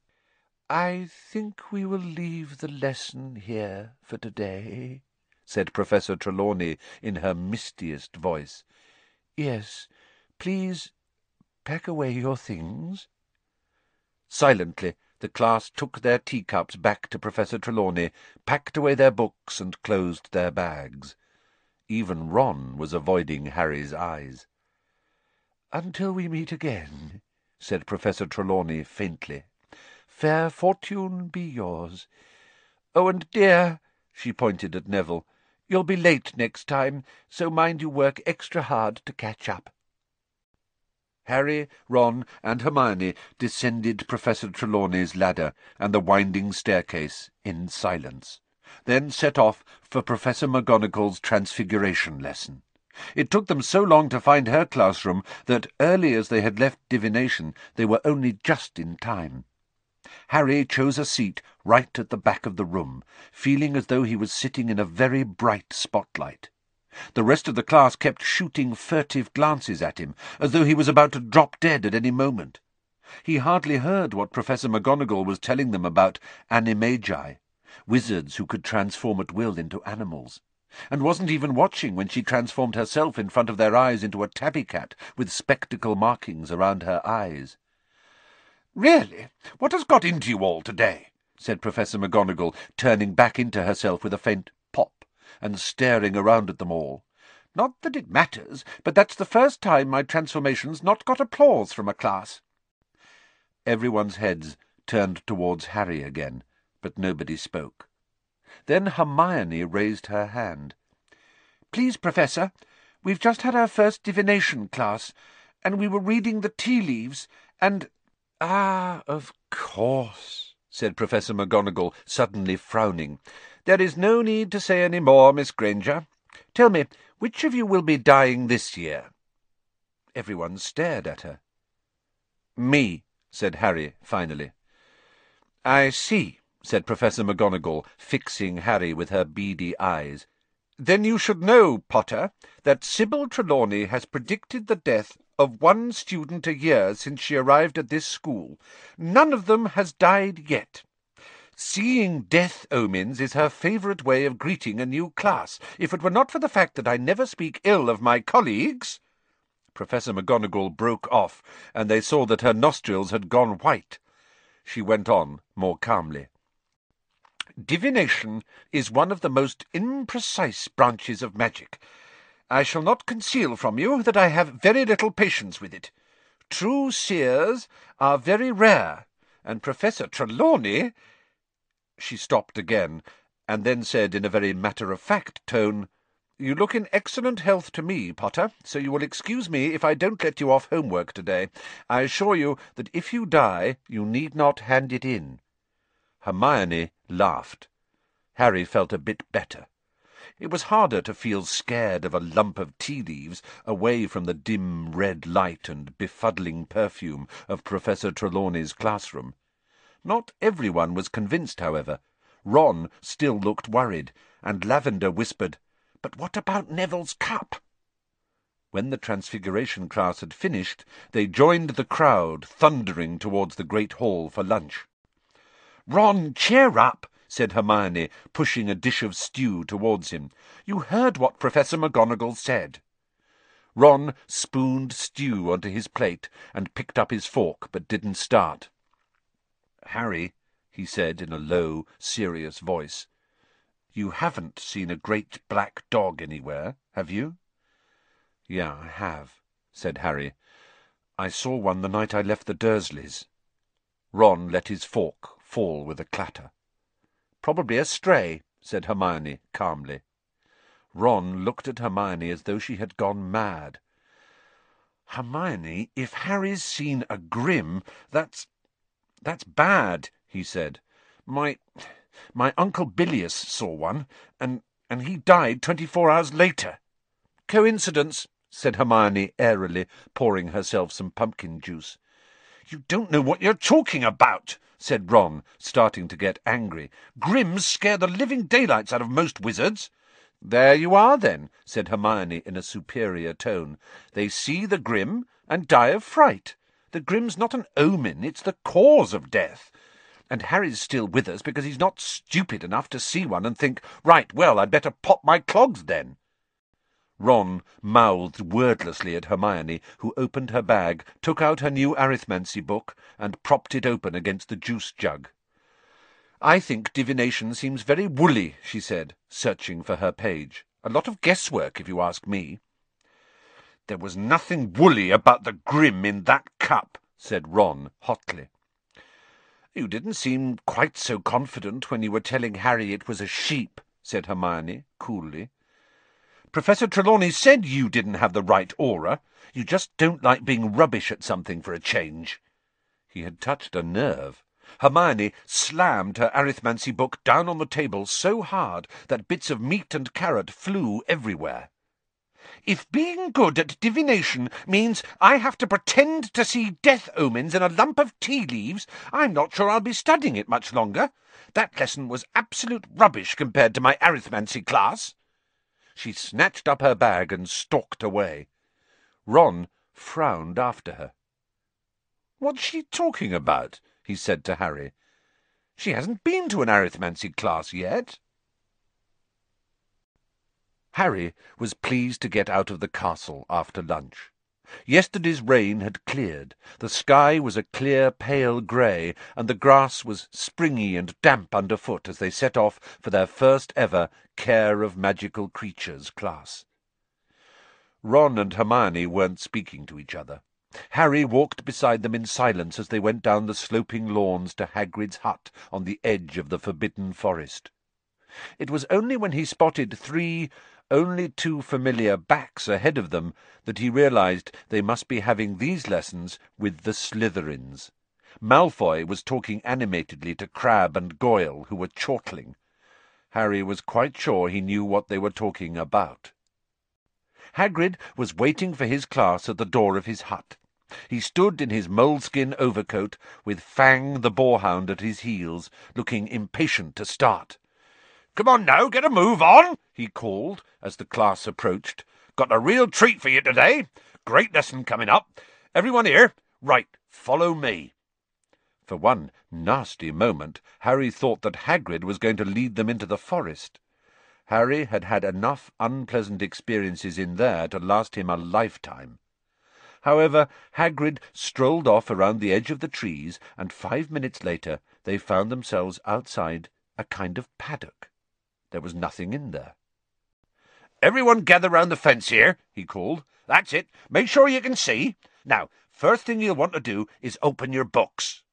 "I think we will leave the lesson here for today," said Professor Trelawney in her mistiest voice. "Yes, please pack away your things." Silently, the class took their teacups back to Professor Trelawney, packed away their books, and closed their bags. Even Ron was avoiding Harry's eyes. "Until we meet again," said Professor Trelawney faintly. "Fair fortune be yours. Oh, and dear," she pointed at Neville, "you'll be late next time, so mind you work extra hard to catch up." Harry, Ron, and Hermione descended Professor Trelawney's ladder and the winding staircase in silence, then set off for Professor McGonagall's Transfiguration lesson. It took them so long to find her classroom that, early as they had left divination, they were only just in time. Harry chose a seat right at the back of the room, feeling as though he was sitting in a very bright spotlight. The rest of the class kept shooting furtive glances at him, as though he was about to drop dead at any moment. He hardly heard what Professor McGonagall was telling them about animagi, wizards who could transform at will into animals, and wasn't even watching when she transformed herself in front of their eyes into a tabby cat with spectacle markings around her eyes. "Really, what has got into you all today?" said Professor McGonagall, turning back into herself with a faint pop and staring around at them all. "Not that it matters, but that's the first time my transformation's not got applause from a class." Everyone's heads turned towards Harry again, but nobody spoke. Then Hermione raised her hand. "Please, Professor, we've just had our first divination class, and we were reading the tea leaves, and—" "Ah, of course," said Professor McGonagall, suddenly frowning. "There is no need to say any more, Miss Granger. Tell me, which of you will be dying this year?" Everyone stared at her. "Me," said Harry finally. "I see," said Professor McGonagall, fixing Harry with her beady eyes. "Then you should know, Potter, that Sybil Trelawney has predicted the death of one student a year since she arrived at this school. None of them has died yet. Seeing death omens is her favourite way of greeting a new class. If it were not for the fact that I never speak ill of my colleagues—" Professor McGonagall broke off, and they saw that her nostrils had gone white. She went on more calmly. "Divination is one of the most imprecise branches of magic. I shall not conceal from you that I have very little patience with it. True seers are very rare, and Professor Trelawney—" She stopped again, and then said in a very matter-of-fact tone, "You look in excellent health to me, Potter, so you will excuse me if I don't let you off homework today. I assure you that if you die, you need not hand it in." Hermione laughed. Harry felt a bit better. It was harder to feel scared of a lump of tea leaves away from the dim red light and befuddling perfume of Professor Trelawney's classroom. Not everyone was convinced, however. Ron still looked worried, and Lavender whispered, "But what about Neville's cup?" When the Transfiguration class had finished, they joined the crowd thundering towards the great hall for lunch. "Ron, cheer up," said Hermione, pushing a dish of stew towards him. "You heard what Professor McGonagall said." Ron spooned stew onto his plate and picked up his fork, but didn't start. Harry he said in a low, serious voice. "You haven't seen a great black dog anywhere, have you?" "Yeah, I have," said Harry. "I saw one the night I left the Dursleys." Ron let his fork fall with a clatter. "Probably a stray," said Hermione calmly. Ron looked at Hermione as though she had gone mad. "Hermione, if Harry's seen a Grim, that's bad," he said. My Uncle Bilious saw one, and he died 24 hours later." "Coincidence," said Hermione airily, pouring herself some pumpkin juice. "You don't know what you're talking about," said Ron, starting to get angry. "Grims scare the living daylights out of most wizards." "There you are, then," said Hermione in a superior tone. "They see the Grim and die of fright. The Grim's not an omen, it's the cause of death. And Harry's still with us because he's not stupid enough to see one and think, 'Right, well, I'd better pop my clogs then.'" Ron mouthed wordlessly at Hermione, who opened her bag, took out her new arithmancy book, and propped it open against the juice jug. "I think divination seems very woolly," she said, searching for her page. "A lot of guesswork, if you ask me." "There was nothing woolly about the Grim in that cup," said Ron hotly. "You didn't seem quite so confident when you were telling Harry it was a sheep," said Hermione coolly. "Professor Trelawney said you didn't have the right aura. You just don't like being rubbish at something for a change." He had touched a nerve. Hermione slammed her arithmancy book down on the table so hard that bits of meat and carrot flew everywhere. "If being good at divination means I have to pretend to see death omens in a lump of tea leaves, I'm not sure I'll be studying it much longer. That lesson was absolute rubbish compared to my arithmancy class." She snatched up her bag and stalked away. Ron frowned after her. "What's she talking about?" he said to Harry. "She hasn't been to an arithmancy class yet." Harry was pleased to get out of the castle after lunch. Yesterday's rain had cleared, the sky was a clear pale grey, and the grass was springy and damp underfoot as they set off for their first ever Care of Magical Creatures class. Ron and Hermione weren't speaking to each other. Harry walked beside them in silence as they went down the sloping lawns to Hagrid's hut on the edge of the Forbidden Forest. It was only when he spotted three only too familiar backs ahead of them that he realized they must be having these lessons with the Slytherins. Malfoy was talking animatedly to Crabbe and Goyle, who were chortling. Harry was quite sure he knew what they were talking about. Hagrid was waiting for his class at the door of his hut. He stood in his moleskin overcoat, with Fang the boarhound at his heels, looking impatient to start. "Come on now, get a move on," he called as the class approached. "Got a real treat for you today. Great lesson coming up. Everyone here? Right, follow me." For one nasty moment, Harry thought that Hagrid was going to lead them into the forest. Harry had had enough unpleasant experiences in there to last him a lifetime. However, Hagrid strolled off around the edge of the trees, and 5 minutes later they found themselves outside a kind of paddock. There was nothing in there. "Everyone gather round the fence here," he called. "That's it. Make sure you can see. Now, first thing you'll want to do is open your books."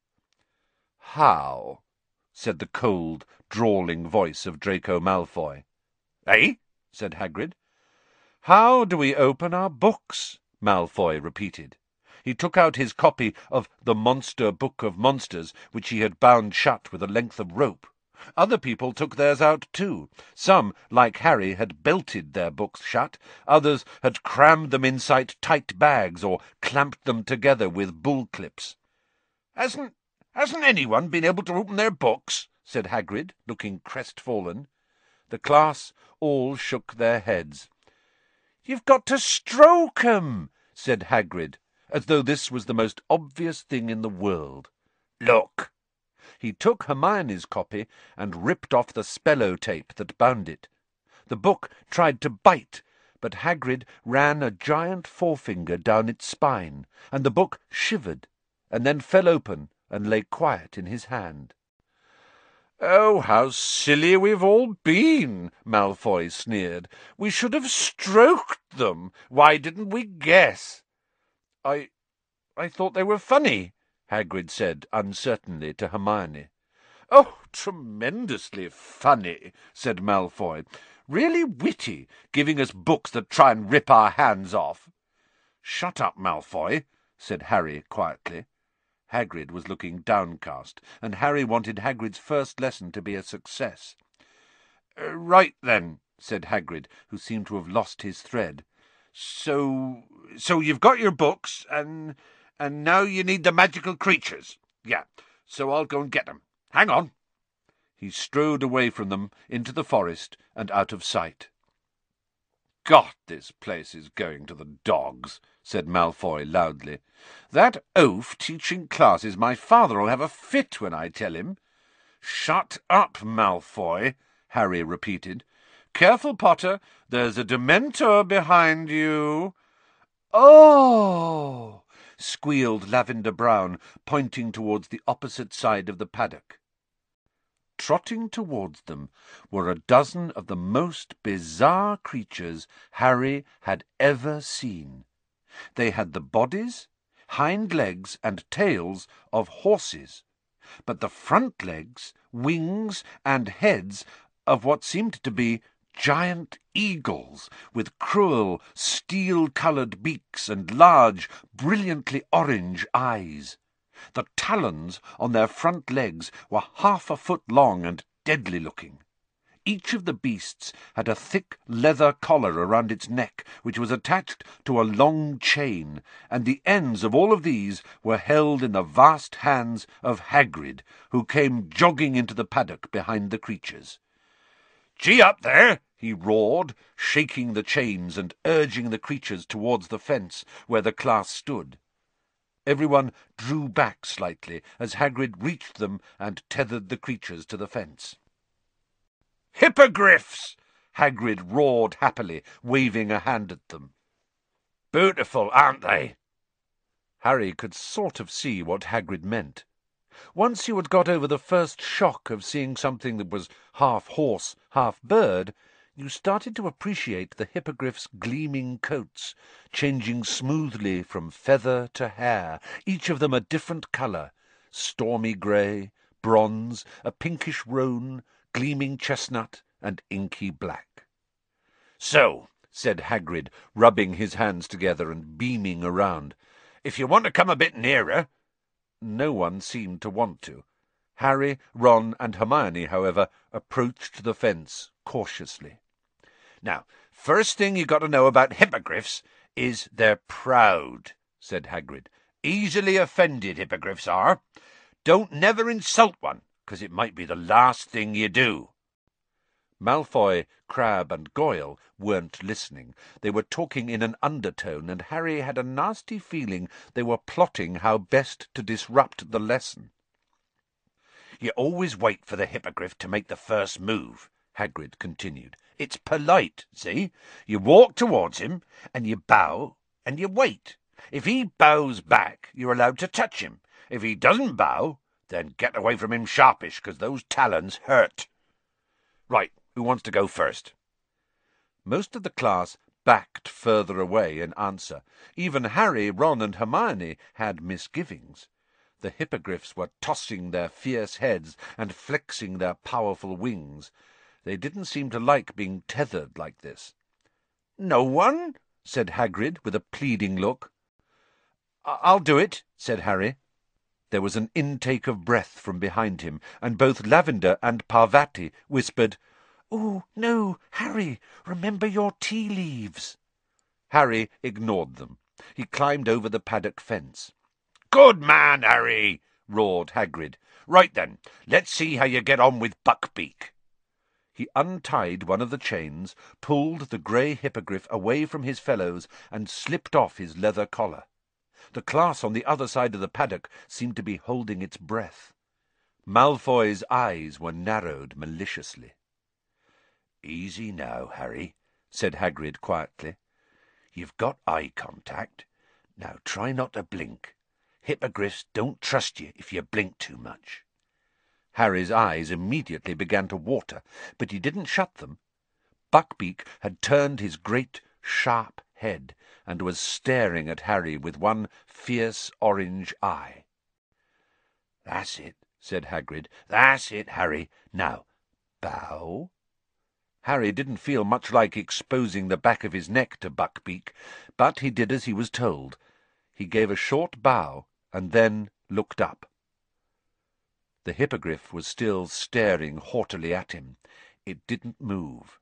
"How?" said the cold, drawling voice of Draco Malfoy. "Eh?" said Hagrid. "How do we open our books?" Malfoy repeated. He took out his copy of The Monster Book of Monsters, which he had bound shut with a length of rope. Other people took theirs out too. Some, like Harry, had belted their books shut. Others had crammed them inside tight bags or clamped them together with bull clips. Hasn't anyone been able to open their books?" said Hagrid, looking crestfallen. The class all shook their heads. "You've got to stroke 'em," said Hagrid, as though this was the most obvious thing in the world. "Look!" He took Hermione's copy and ripped off the spello tape that bound it. The book tried to bite, but Hagrid ran a giant forefinger down its spine, and the book shivered, and then fell open and lay quiet in his hand. "Oh, how silly we've all been," Malfoy sneered. "We should have stroked them. Why didn't we guess?" I thought they were funny," Hagrid said uncertainly to Hermione. "Oh, tremendously funny," said Malfoy. "Really witty, giving us books that try and rip our hands off." "Shut up, Malfoy," said Harry quietly. Hagrid was looking downcast, and Harry wanted Hagrid's first lesson to be a success. "Right, then," said Hagrid, who seemed to have lost his thread. So you've got your books, and now you need the magical creatures. Yeah, so I'll go and get them. Hang on." He strode away from them into the forest and out of sight. "God, this place is going to the dogs," said Malfoy loudly. "That oaf teaching classes, my father'll have a fit when I tell him." "Shut up, Malfoy," Harry repeated. "Careful, Potter, there's a Dementor behind you." "Oh!" squealed Lavender Brown, pointing towards the opposite side of the paddock. Trotting towards them were a dozen of the most bizarre creatures Harry had ever seen. They had the bodies, hind legs, and tails of horses, but the front legs, wings, and heads of what seemed to be giant eagles, with cruel, steel-coloured beaks and large, brilliantly orange eyes. The talons on their front legs were 1/2 a foot long and deadly-looking. Each of the beasts had a thick leather collar around its neck, which was attached to a long chain, and the ends of all of these were held in the vast hands of Hagrid, who came jogging into the paddock behind the creatures. "Gee up there!" he roared, shaking the chains and urging the creatures towards the fence where the class stood. Everyone drew back slightly as Hagrid reached them and tethered the creatures to the fence. "Hippogriffs!" Hagrid roared happily, waving a hand at them. "Beautiful, aren't they?" Harry could sort of see what Hagrid meant. Once you had got over the first shock of seeing something that was half horse, half bird, you started to appreciate the hippogriffs' gleaming coats, changing smoothly from feather to hair, each of them a different colour, stormy grey, bronze, a pinkish roan, gleaming chestnut, and inky black. "So," said Hagrid, rubbing his hands together and beaming around, "if you want to come a bit nearer—" No one seemed to want to. Harry, Ron, and Hermione, however, approached the fence cautiously. "Now, first thing you got to know about hippogriffs is they're proud," said Hagrid. "Easily offended, hippogriffs are. Don't never insult one, 'cause it might be the last thing you do." Malfoy, Crabbe, and Goyle weren't listening. They were talking in an undertone, and Harry had a nasty feeling they were plotting how best to disrupt the lesson. "You always wait for the hippogriff to make the first move," Hagrid continued. "It's polite, see? You walk towards him, and you bow, and you wait. If he bows back, you're allowed to touch him. If he doesn't bow, then get away from him sharpish, 'cause those talons hurt. Right, who wants to go first?" Most of the class backed further away in answer. Even Harry, Ron, and Hermione had misgivings. The hippogriffs were tossing their fierce heads and flexing their powerful wings. They didn't seem to like being tethered like this. "No one?" said Hagrid, with a pleading look. "I'll do it," said Harry. There was an intake of breath from behind him, and both Lavender and Parvati whispered, "Oh, no, Harry, remember your tea leaves." Harry ignored them. He climbed over the paddock fence. "Good man, Harry!" roared Hagrid. "Right then, let's see how you get on with Buckbeak." He untied one of the chains, pulled the grey hippogriff away from his fellows, and slipped off his leather collar. The class on the other side of the paddock seemed to be holding its breath. Malfoy's eyes were narrowed maliciously. "Easy now, Harry," said Hagrid quietly. "You've got eye contact. Now try not to blink. Hippogriffs don't trust you if you blink too much." Harry's eyes immediately began to water, but he didn't shut them. Buckbeak had turned his great, sharp head and was staring at Harry with one fierce orange eye. "That's it," said Hagrid. "That's it, Harry. Now, bow." Harry didn't feel much like exposing the back of his neck to Buckbeak, but he did as he was told. He gave a short bow and then looked up. The Hippogriff was still staring haughtily at him. It didn't move.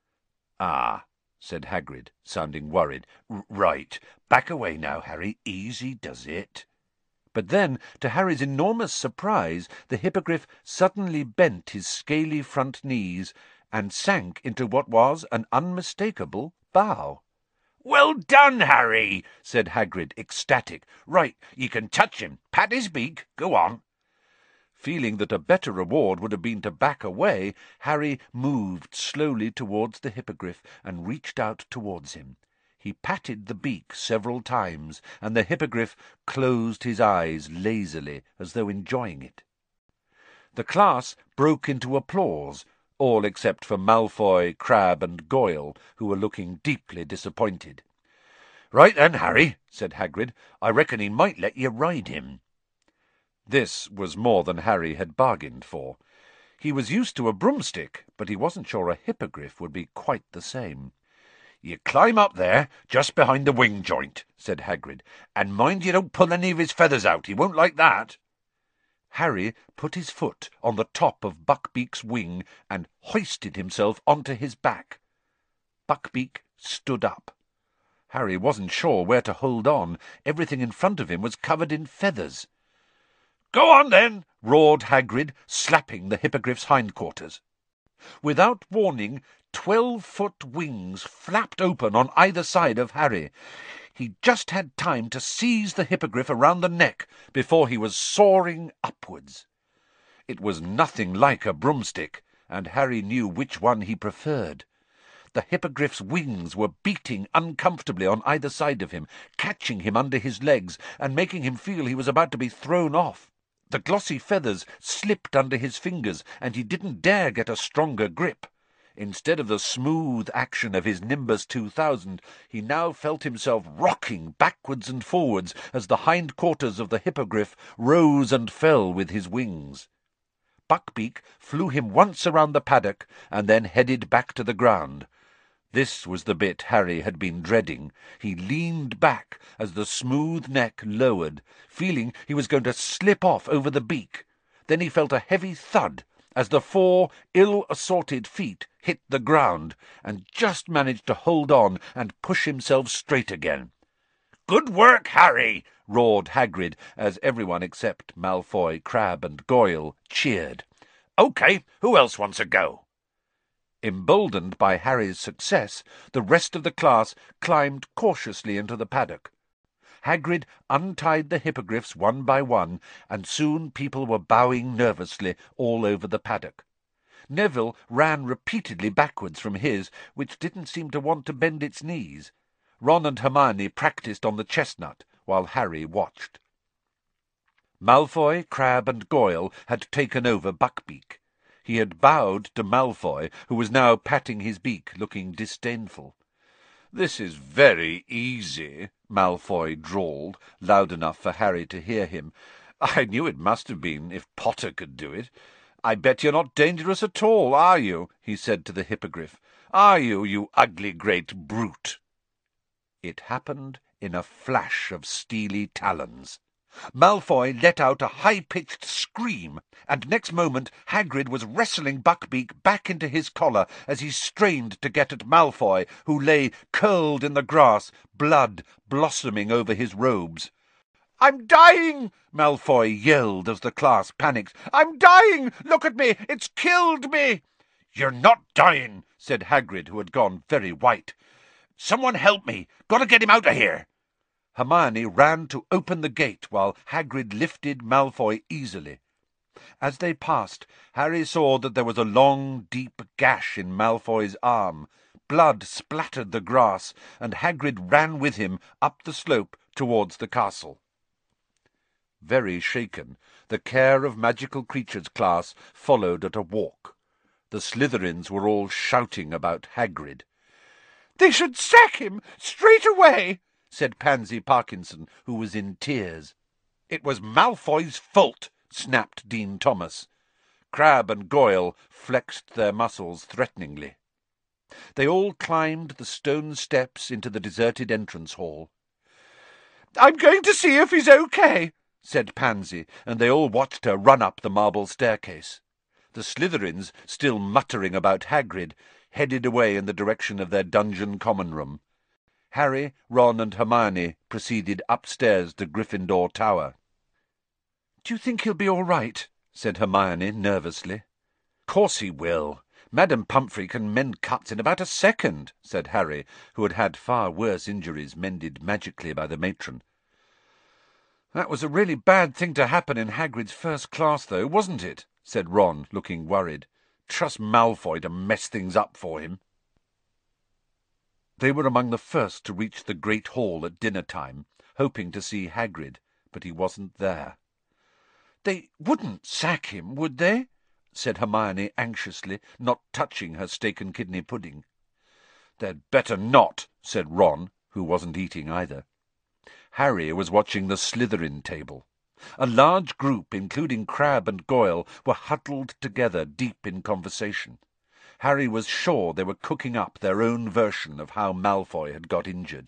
"Ah," said Hagrid, sounding worried. "Right. Back away now, Harry. Easy does it." But then, to Harry's enormous surprise, the Hippogriff suddenly bent his scaly front knees and sank into what was an unmistakable bow. "Well done, Harry," said Hagrid, ecstatic. "Right, you can touch him. Pat his beak. Go on." Feeling that a better reward would have been to back away, Harry moved slowly towards the Hippogriff and reached out towards him. He patted the beak several times, and the Hippogriff closed his eyes lazily, as though enjoying it. The class broke into applause, all except for Malfoy, Crabbe, and Goyle, who were looking deeply disappointed. "Right then, Harry," said Hagrid, "I reckon he might let you ride him." This was more than Harry had bargained for. He was used to a broomstick, but he wasn't sure a hippogriff would be quite the same. "You climb up there, just behind the wing joint," said Hagrid, "and mind you don't pull any of his feathers out. He won't like that." Harry put his foot on the top of Buckbeak's wing and hoisted himself onto his back. Buckbeak stood up. Harry wasn't sure where to hold on. Everything in front of him was covered in feathers. "Go on, then!" roared Hagrid, slapping the hippogriff's hindquarters. Without warning, 12-foot wings flapped open on either side of Harry. He just had time to seize the hippogriff around the neck before he was soaring upwards. It was nothing like a broomstick, and Harry knew which one he preferred. The hippogriff's wings were beating uncomfortably on either side of him, catching him under his legs and making him feel he was about to be thrown off. The glossy feathers slipped under his fingers, and he didn't dare get a stronger grip. Instead of the smooth action of his Nimbus 2000, he now felt himself rocking backwards and forwards as the hindquarters of the hippogriff rose and fell with his wings. Buckbeak flew him once around the paddock and then headed back to the ground. This was the bit Harry had been dreading. He leaned back as the smooth neck lowered, feeling he was going to slip off over the beak. Then he felt a heavy thud as the 4 ill-assorted feet hit the ground, and just managed to hold on and push himself straight again. "Good work, Harry!" roared Hagrid, as everyone except Malfoy, Crabbe, and Goyle cheered. "OK, who else wants a go?" Emboldened by Harry's success, the rest of the class climbed cautiously into the paddock. Hagrid untied the hippogriffs one by one, and soon people were bowing nervously all over the paddock. Neville ran repeatedly backwards from his, which didn't seem to want to bend its knees. Ron and Hermione practised on the chestnut, while Harry watched. Malfoy, Crabbe, and Goyle had taken over Buckbeak. He had bowed to Malfoy, who was now patting his beak, looking disdainful. "This is very easy," Malfoy drawled, loud enough for Harry to hear him. "I knew it must have been, if Potter could do it. I bet you're not dangerous at all, are you?" he said to the hippogriff. "Are you, you ugly great brute?" It happened in a flash of steely talons. Malfoy let out a high-pitched scream, and next moment Hagrid was wrestling Buckbeak back into his collar as he strained to get at Malfoy, who lay curled in the grass, blood blossoming over his robes. "I'm dying!" Malfoy yelled as the class panicked. "I'm dying! Look at me! It's killed me!" "You're not dying," said Hagrid, who had gone very white. "Someone help me! Gotta get him out of here!" Hermione ran to open the gate while Hagrid lifted Malfoy easily. As they passed, Harry saw that there was a long, deep gash in Malfoy's arm. Blood splattered the grass, and Hagrid ran with him up the slope towards the castle. Very shaken, the Care of Magical Creatures class followed at a walk. The Slytherins were all shouting about Hagrid. "They should sack him straight away," said Pansy Parkinson, who was in tears. "It was Malfoy's fault," snapped Dean Thomas. Crabbe and Goyle flexed their muscles threateningly. They all climbed the stone steps into the deserted entrance hall. "I'm going to see if he's okay," said Pansy, and they all watched her run up the marble staircase. The Slytherins, still muttering about Hagrid, headed away in the direction of their dungeon common room. Harry, Ron, and Hermione proceeded upstairs to Gryffindor Tower. "Do you think he'll be all right?" said Hermione nervously. "Course he will. Madame Pomfrey can mend cuts in about a second," said Harry, who had had far worse injuries mended magically by the matron. "That was a really bad thing to happen in Hagrid's first class, though, wasn't it?" said Ron, looking worried. "Trust Malfoy to mess things up for him." They were among the first to reach the Great Hall at dinner-time, hoping to see Hagrid, but he wasn't there. "They wouldn't sack him, would they?" said Hermione anxiously, not touching her steak-and-kidney pudding. "They'd better not," said Ron, who wasn't eating either. Harry was watching the Slytherin table. A large group, including Crabbe and Goyle, were huddled together deep in conversation. Harry was sure they were cooking up their own version of how Malfoy had got injured.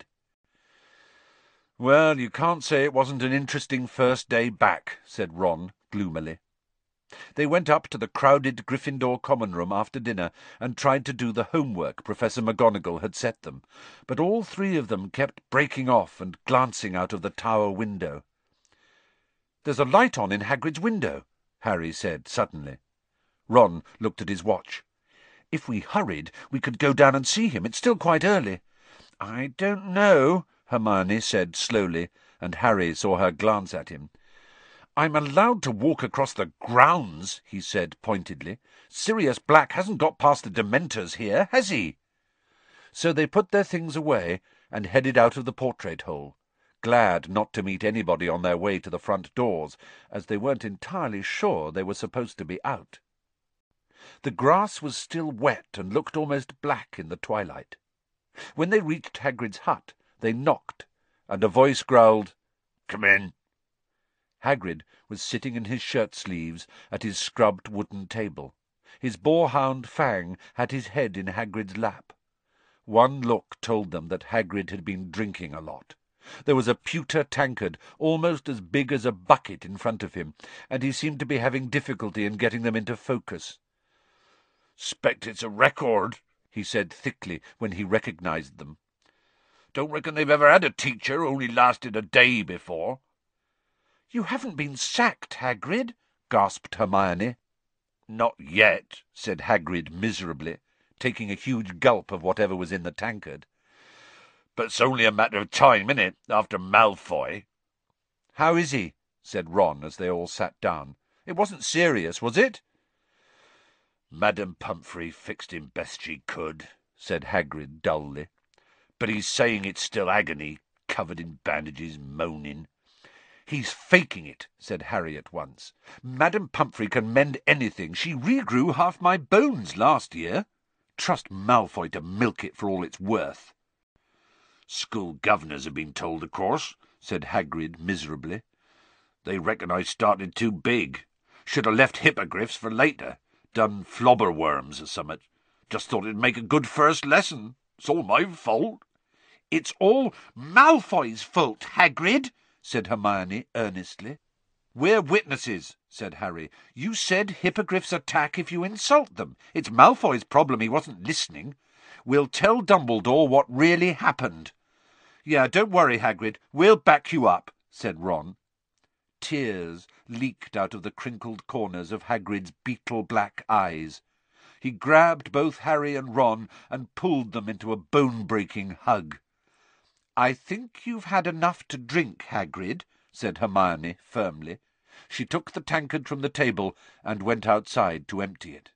"Well, you can't say it wasn't an interesting first day back," said Ron gloomily. They went up to the crowded Gryffindor common room after dinner and tried to do the homework Professor McGonagall had set them, but all three of them kept breaking off and glancing out of the tower window. "There's a light on in Hagrid's window," Harry said suddenly. Ron looked at his watch. "If we hurried, we could go down and see him. It's still quite early." "I don't know," Hermione said slowly, and Harry saw her glance at him. "I'm allowed to walk across the grounds," he said pointedly. "Sirius Black hasn't got past the Dementors here, has he?" So they put their things away and headed out of the portrait hole, glad not to meet anybody on their way to the front doors, as they weren't entirely sure they were supposed to be out. The grass was still wet and looked almost black in the twilight. When they reached Hagrid's hut, they knocked, and a voice growled, "Come in." Hagrid was sitting in his shirt-sleeves at his scrubbed wooden table. His boarhound Fang had his head in Hagrid's lap. One look told them that Hagrid had been drinking a lot. There was a pewter tankard almost as big as a bucket in front of him, and he seemed to be having difficulty in getting them into focus. "'Spect it's a record," he said thickly when he recognized them. "Don't reckon they've ever had a teacher who only lasted a day before." "You haven't been sacked, Hagrid?" gasped Hermione. "Not yet," said Hagrid miserably, taking a huge gulp of whatever was in the tankard. "But it's only a matter of time, innit, after Malfoy." "How is he?" said Ron as they all sat down. "It wasn't serious, was it?" "Madame Pomfrey fixed him best she could," said Hagrid dully. "But he's saying it's still agony, covered in bandages, moaning." "He's faking it," said Harry at once. "Madame Pomfrey can mend anything. She regrew half my bones last year. Trust Malfoy to milk it for all it's worth." "School governors have been told, of course," said Hagrid miserably. "They reckon I started too big. Should have left hippogriffs for later. Done flobberworms or summat. Just thought it'd make a good first lesson. It's all my fault." "It's all Malfoy's fault, Hagrid," said Hermione earnestly. "We're witnesses," said Harry. "You said hippogriffs attack if you insult them. It's Malfoy's problem he wasn't listening. We'll tell Dumbledore what really happened." "Yeah, don't worry, Hagrid. We'll back you up," said Ron. Tears leaked out of the crinkled corners of Hagrid's beetle-black eyes. He grabbed both Harry and Ron and pulled them into a bone-breaking hug. "I think you've had enough to drink, Hagrid," said Hermione firmly. She took the tankard from the table and went outside to empty it.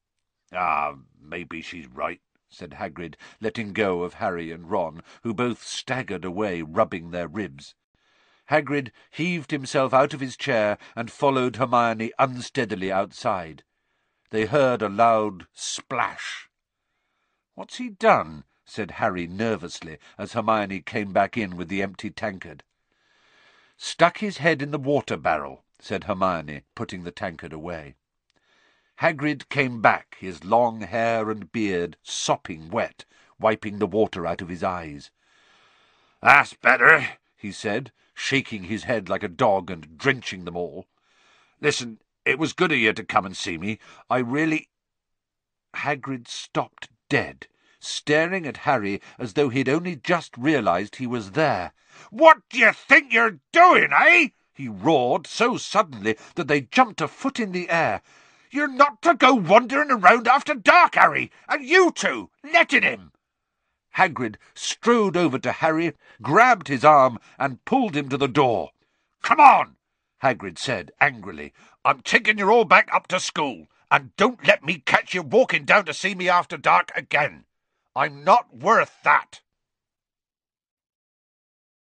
Maybe she's right," said Hagrid, letting go of Harry and Ron, who both staggered away, rubbing their ribs. Hagrid heaved himself out of his chair and followed Hermione unsteadily outside. They heard a loud splash. "What's he done?" said Harry nervously as Hermione came back in with the empty tankard. "Stuck his head in the water barrel," said Hermione, putting the tankard away. Hagrid came back, his long hair and beard sopping wet, wiping the water out of his eyes. "That's better," he said, shaking his head like a dog and drenching them all. "Listen, it was good of you to come and see me. I really—" Hagrid stopped dead, staring at Harry as though he'd only just realised he was there. "What do you think you're doing, eh?" he roared so suddenly that they jumped a foot in the air. "You're not to go wandering around after dark, Harry, and you two, letting him." Hagrid strode over to Harry, grabbed his arm, and pulled him to the door. "Come on," Hagrid said angrily. "I'm taking you all back up to school, and don't let me catch you walking down to see me after dark again. I'm not worth that."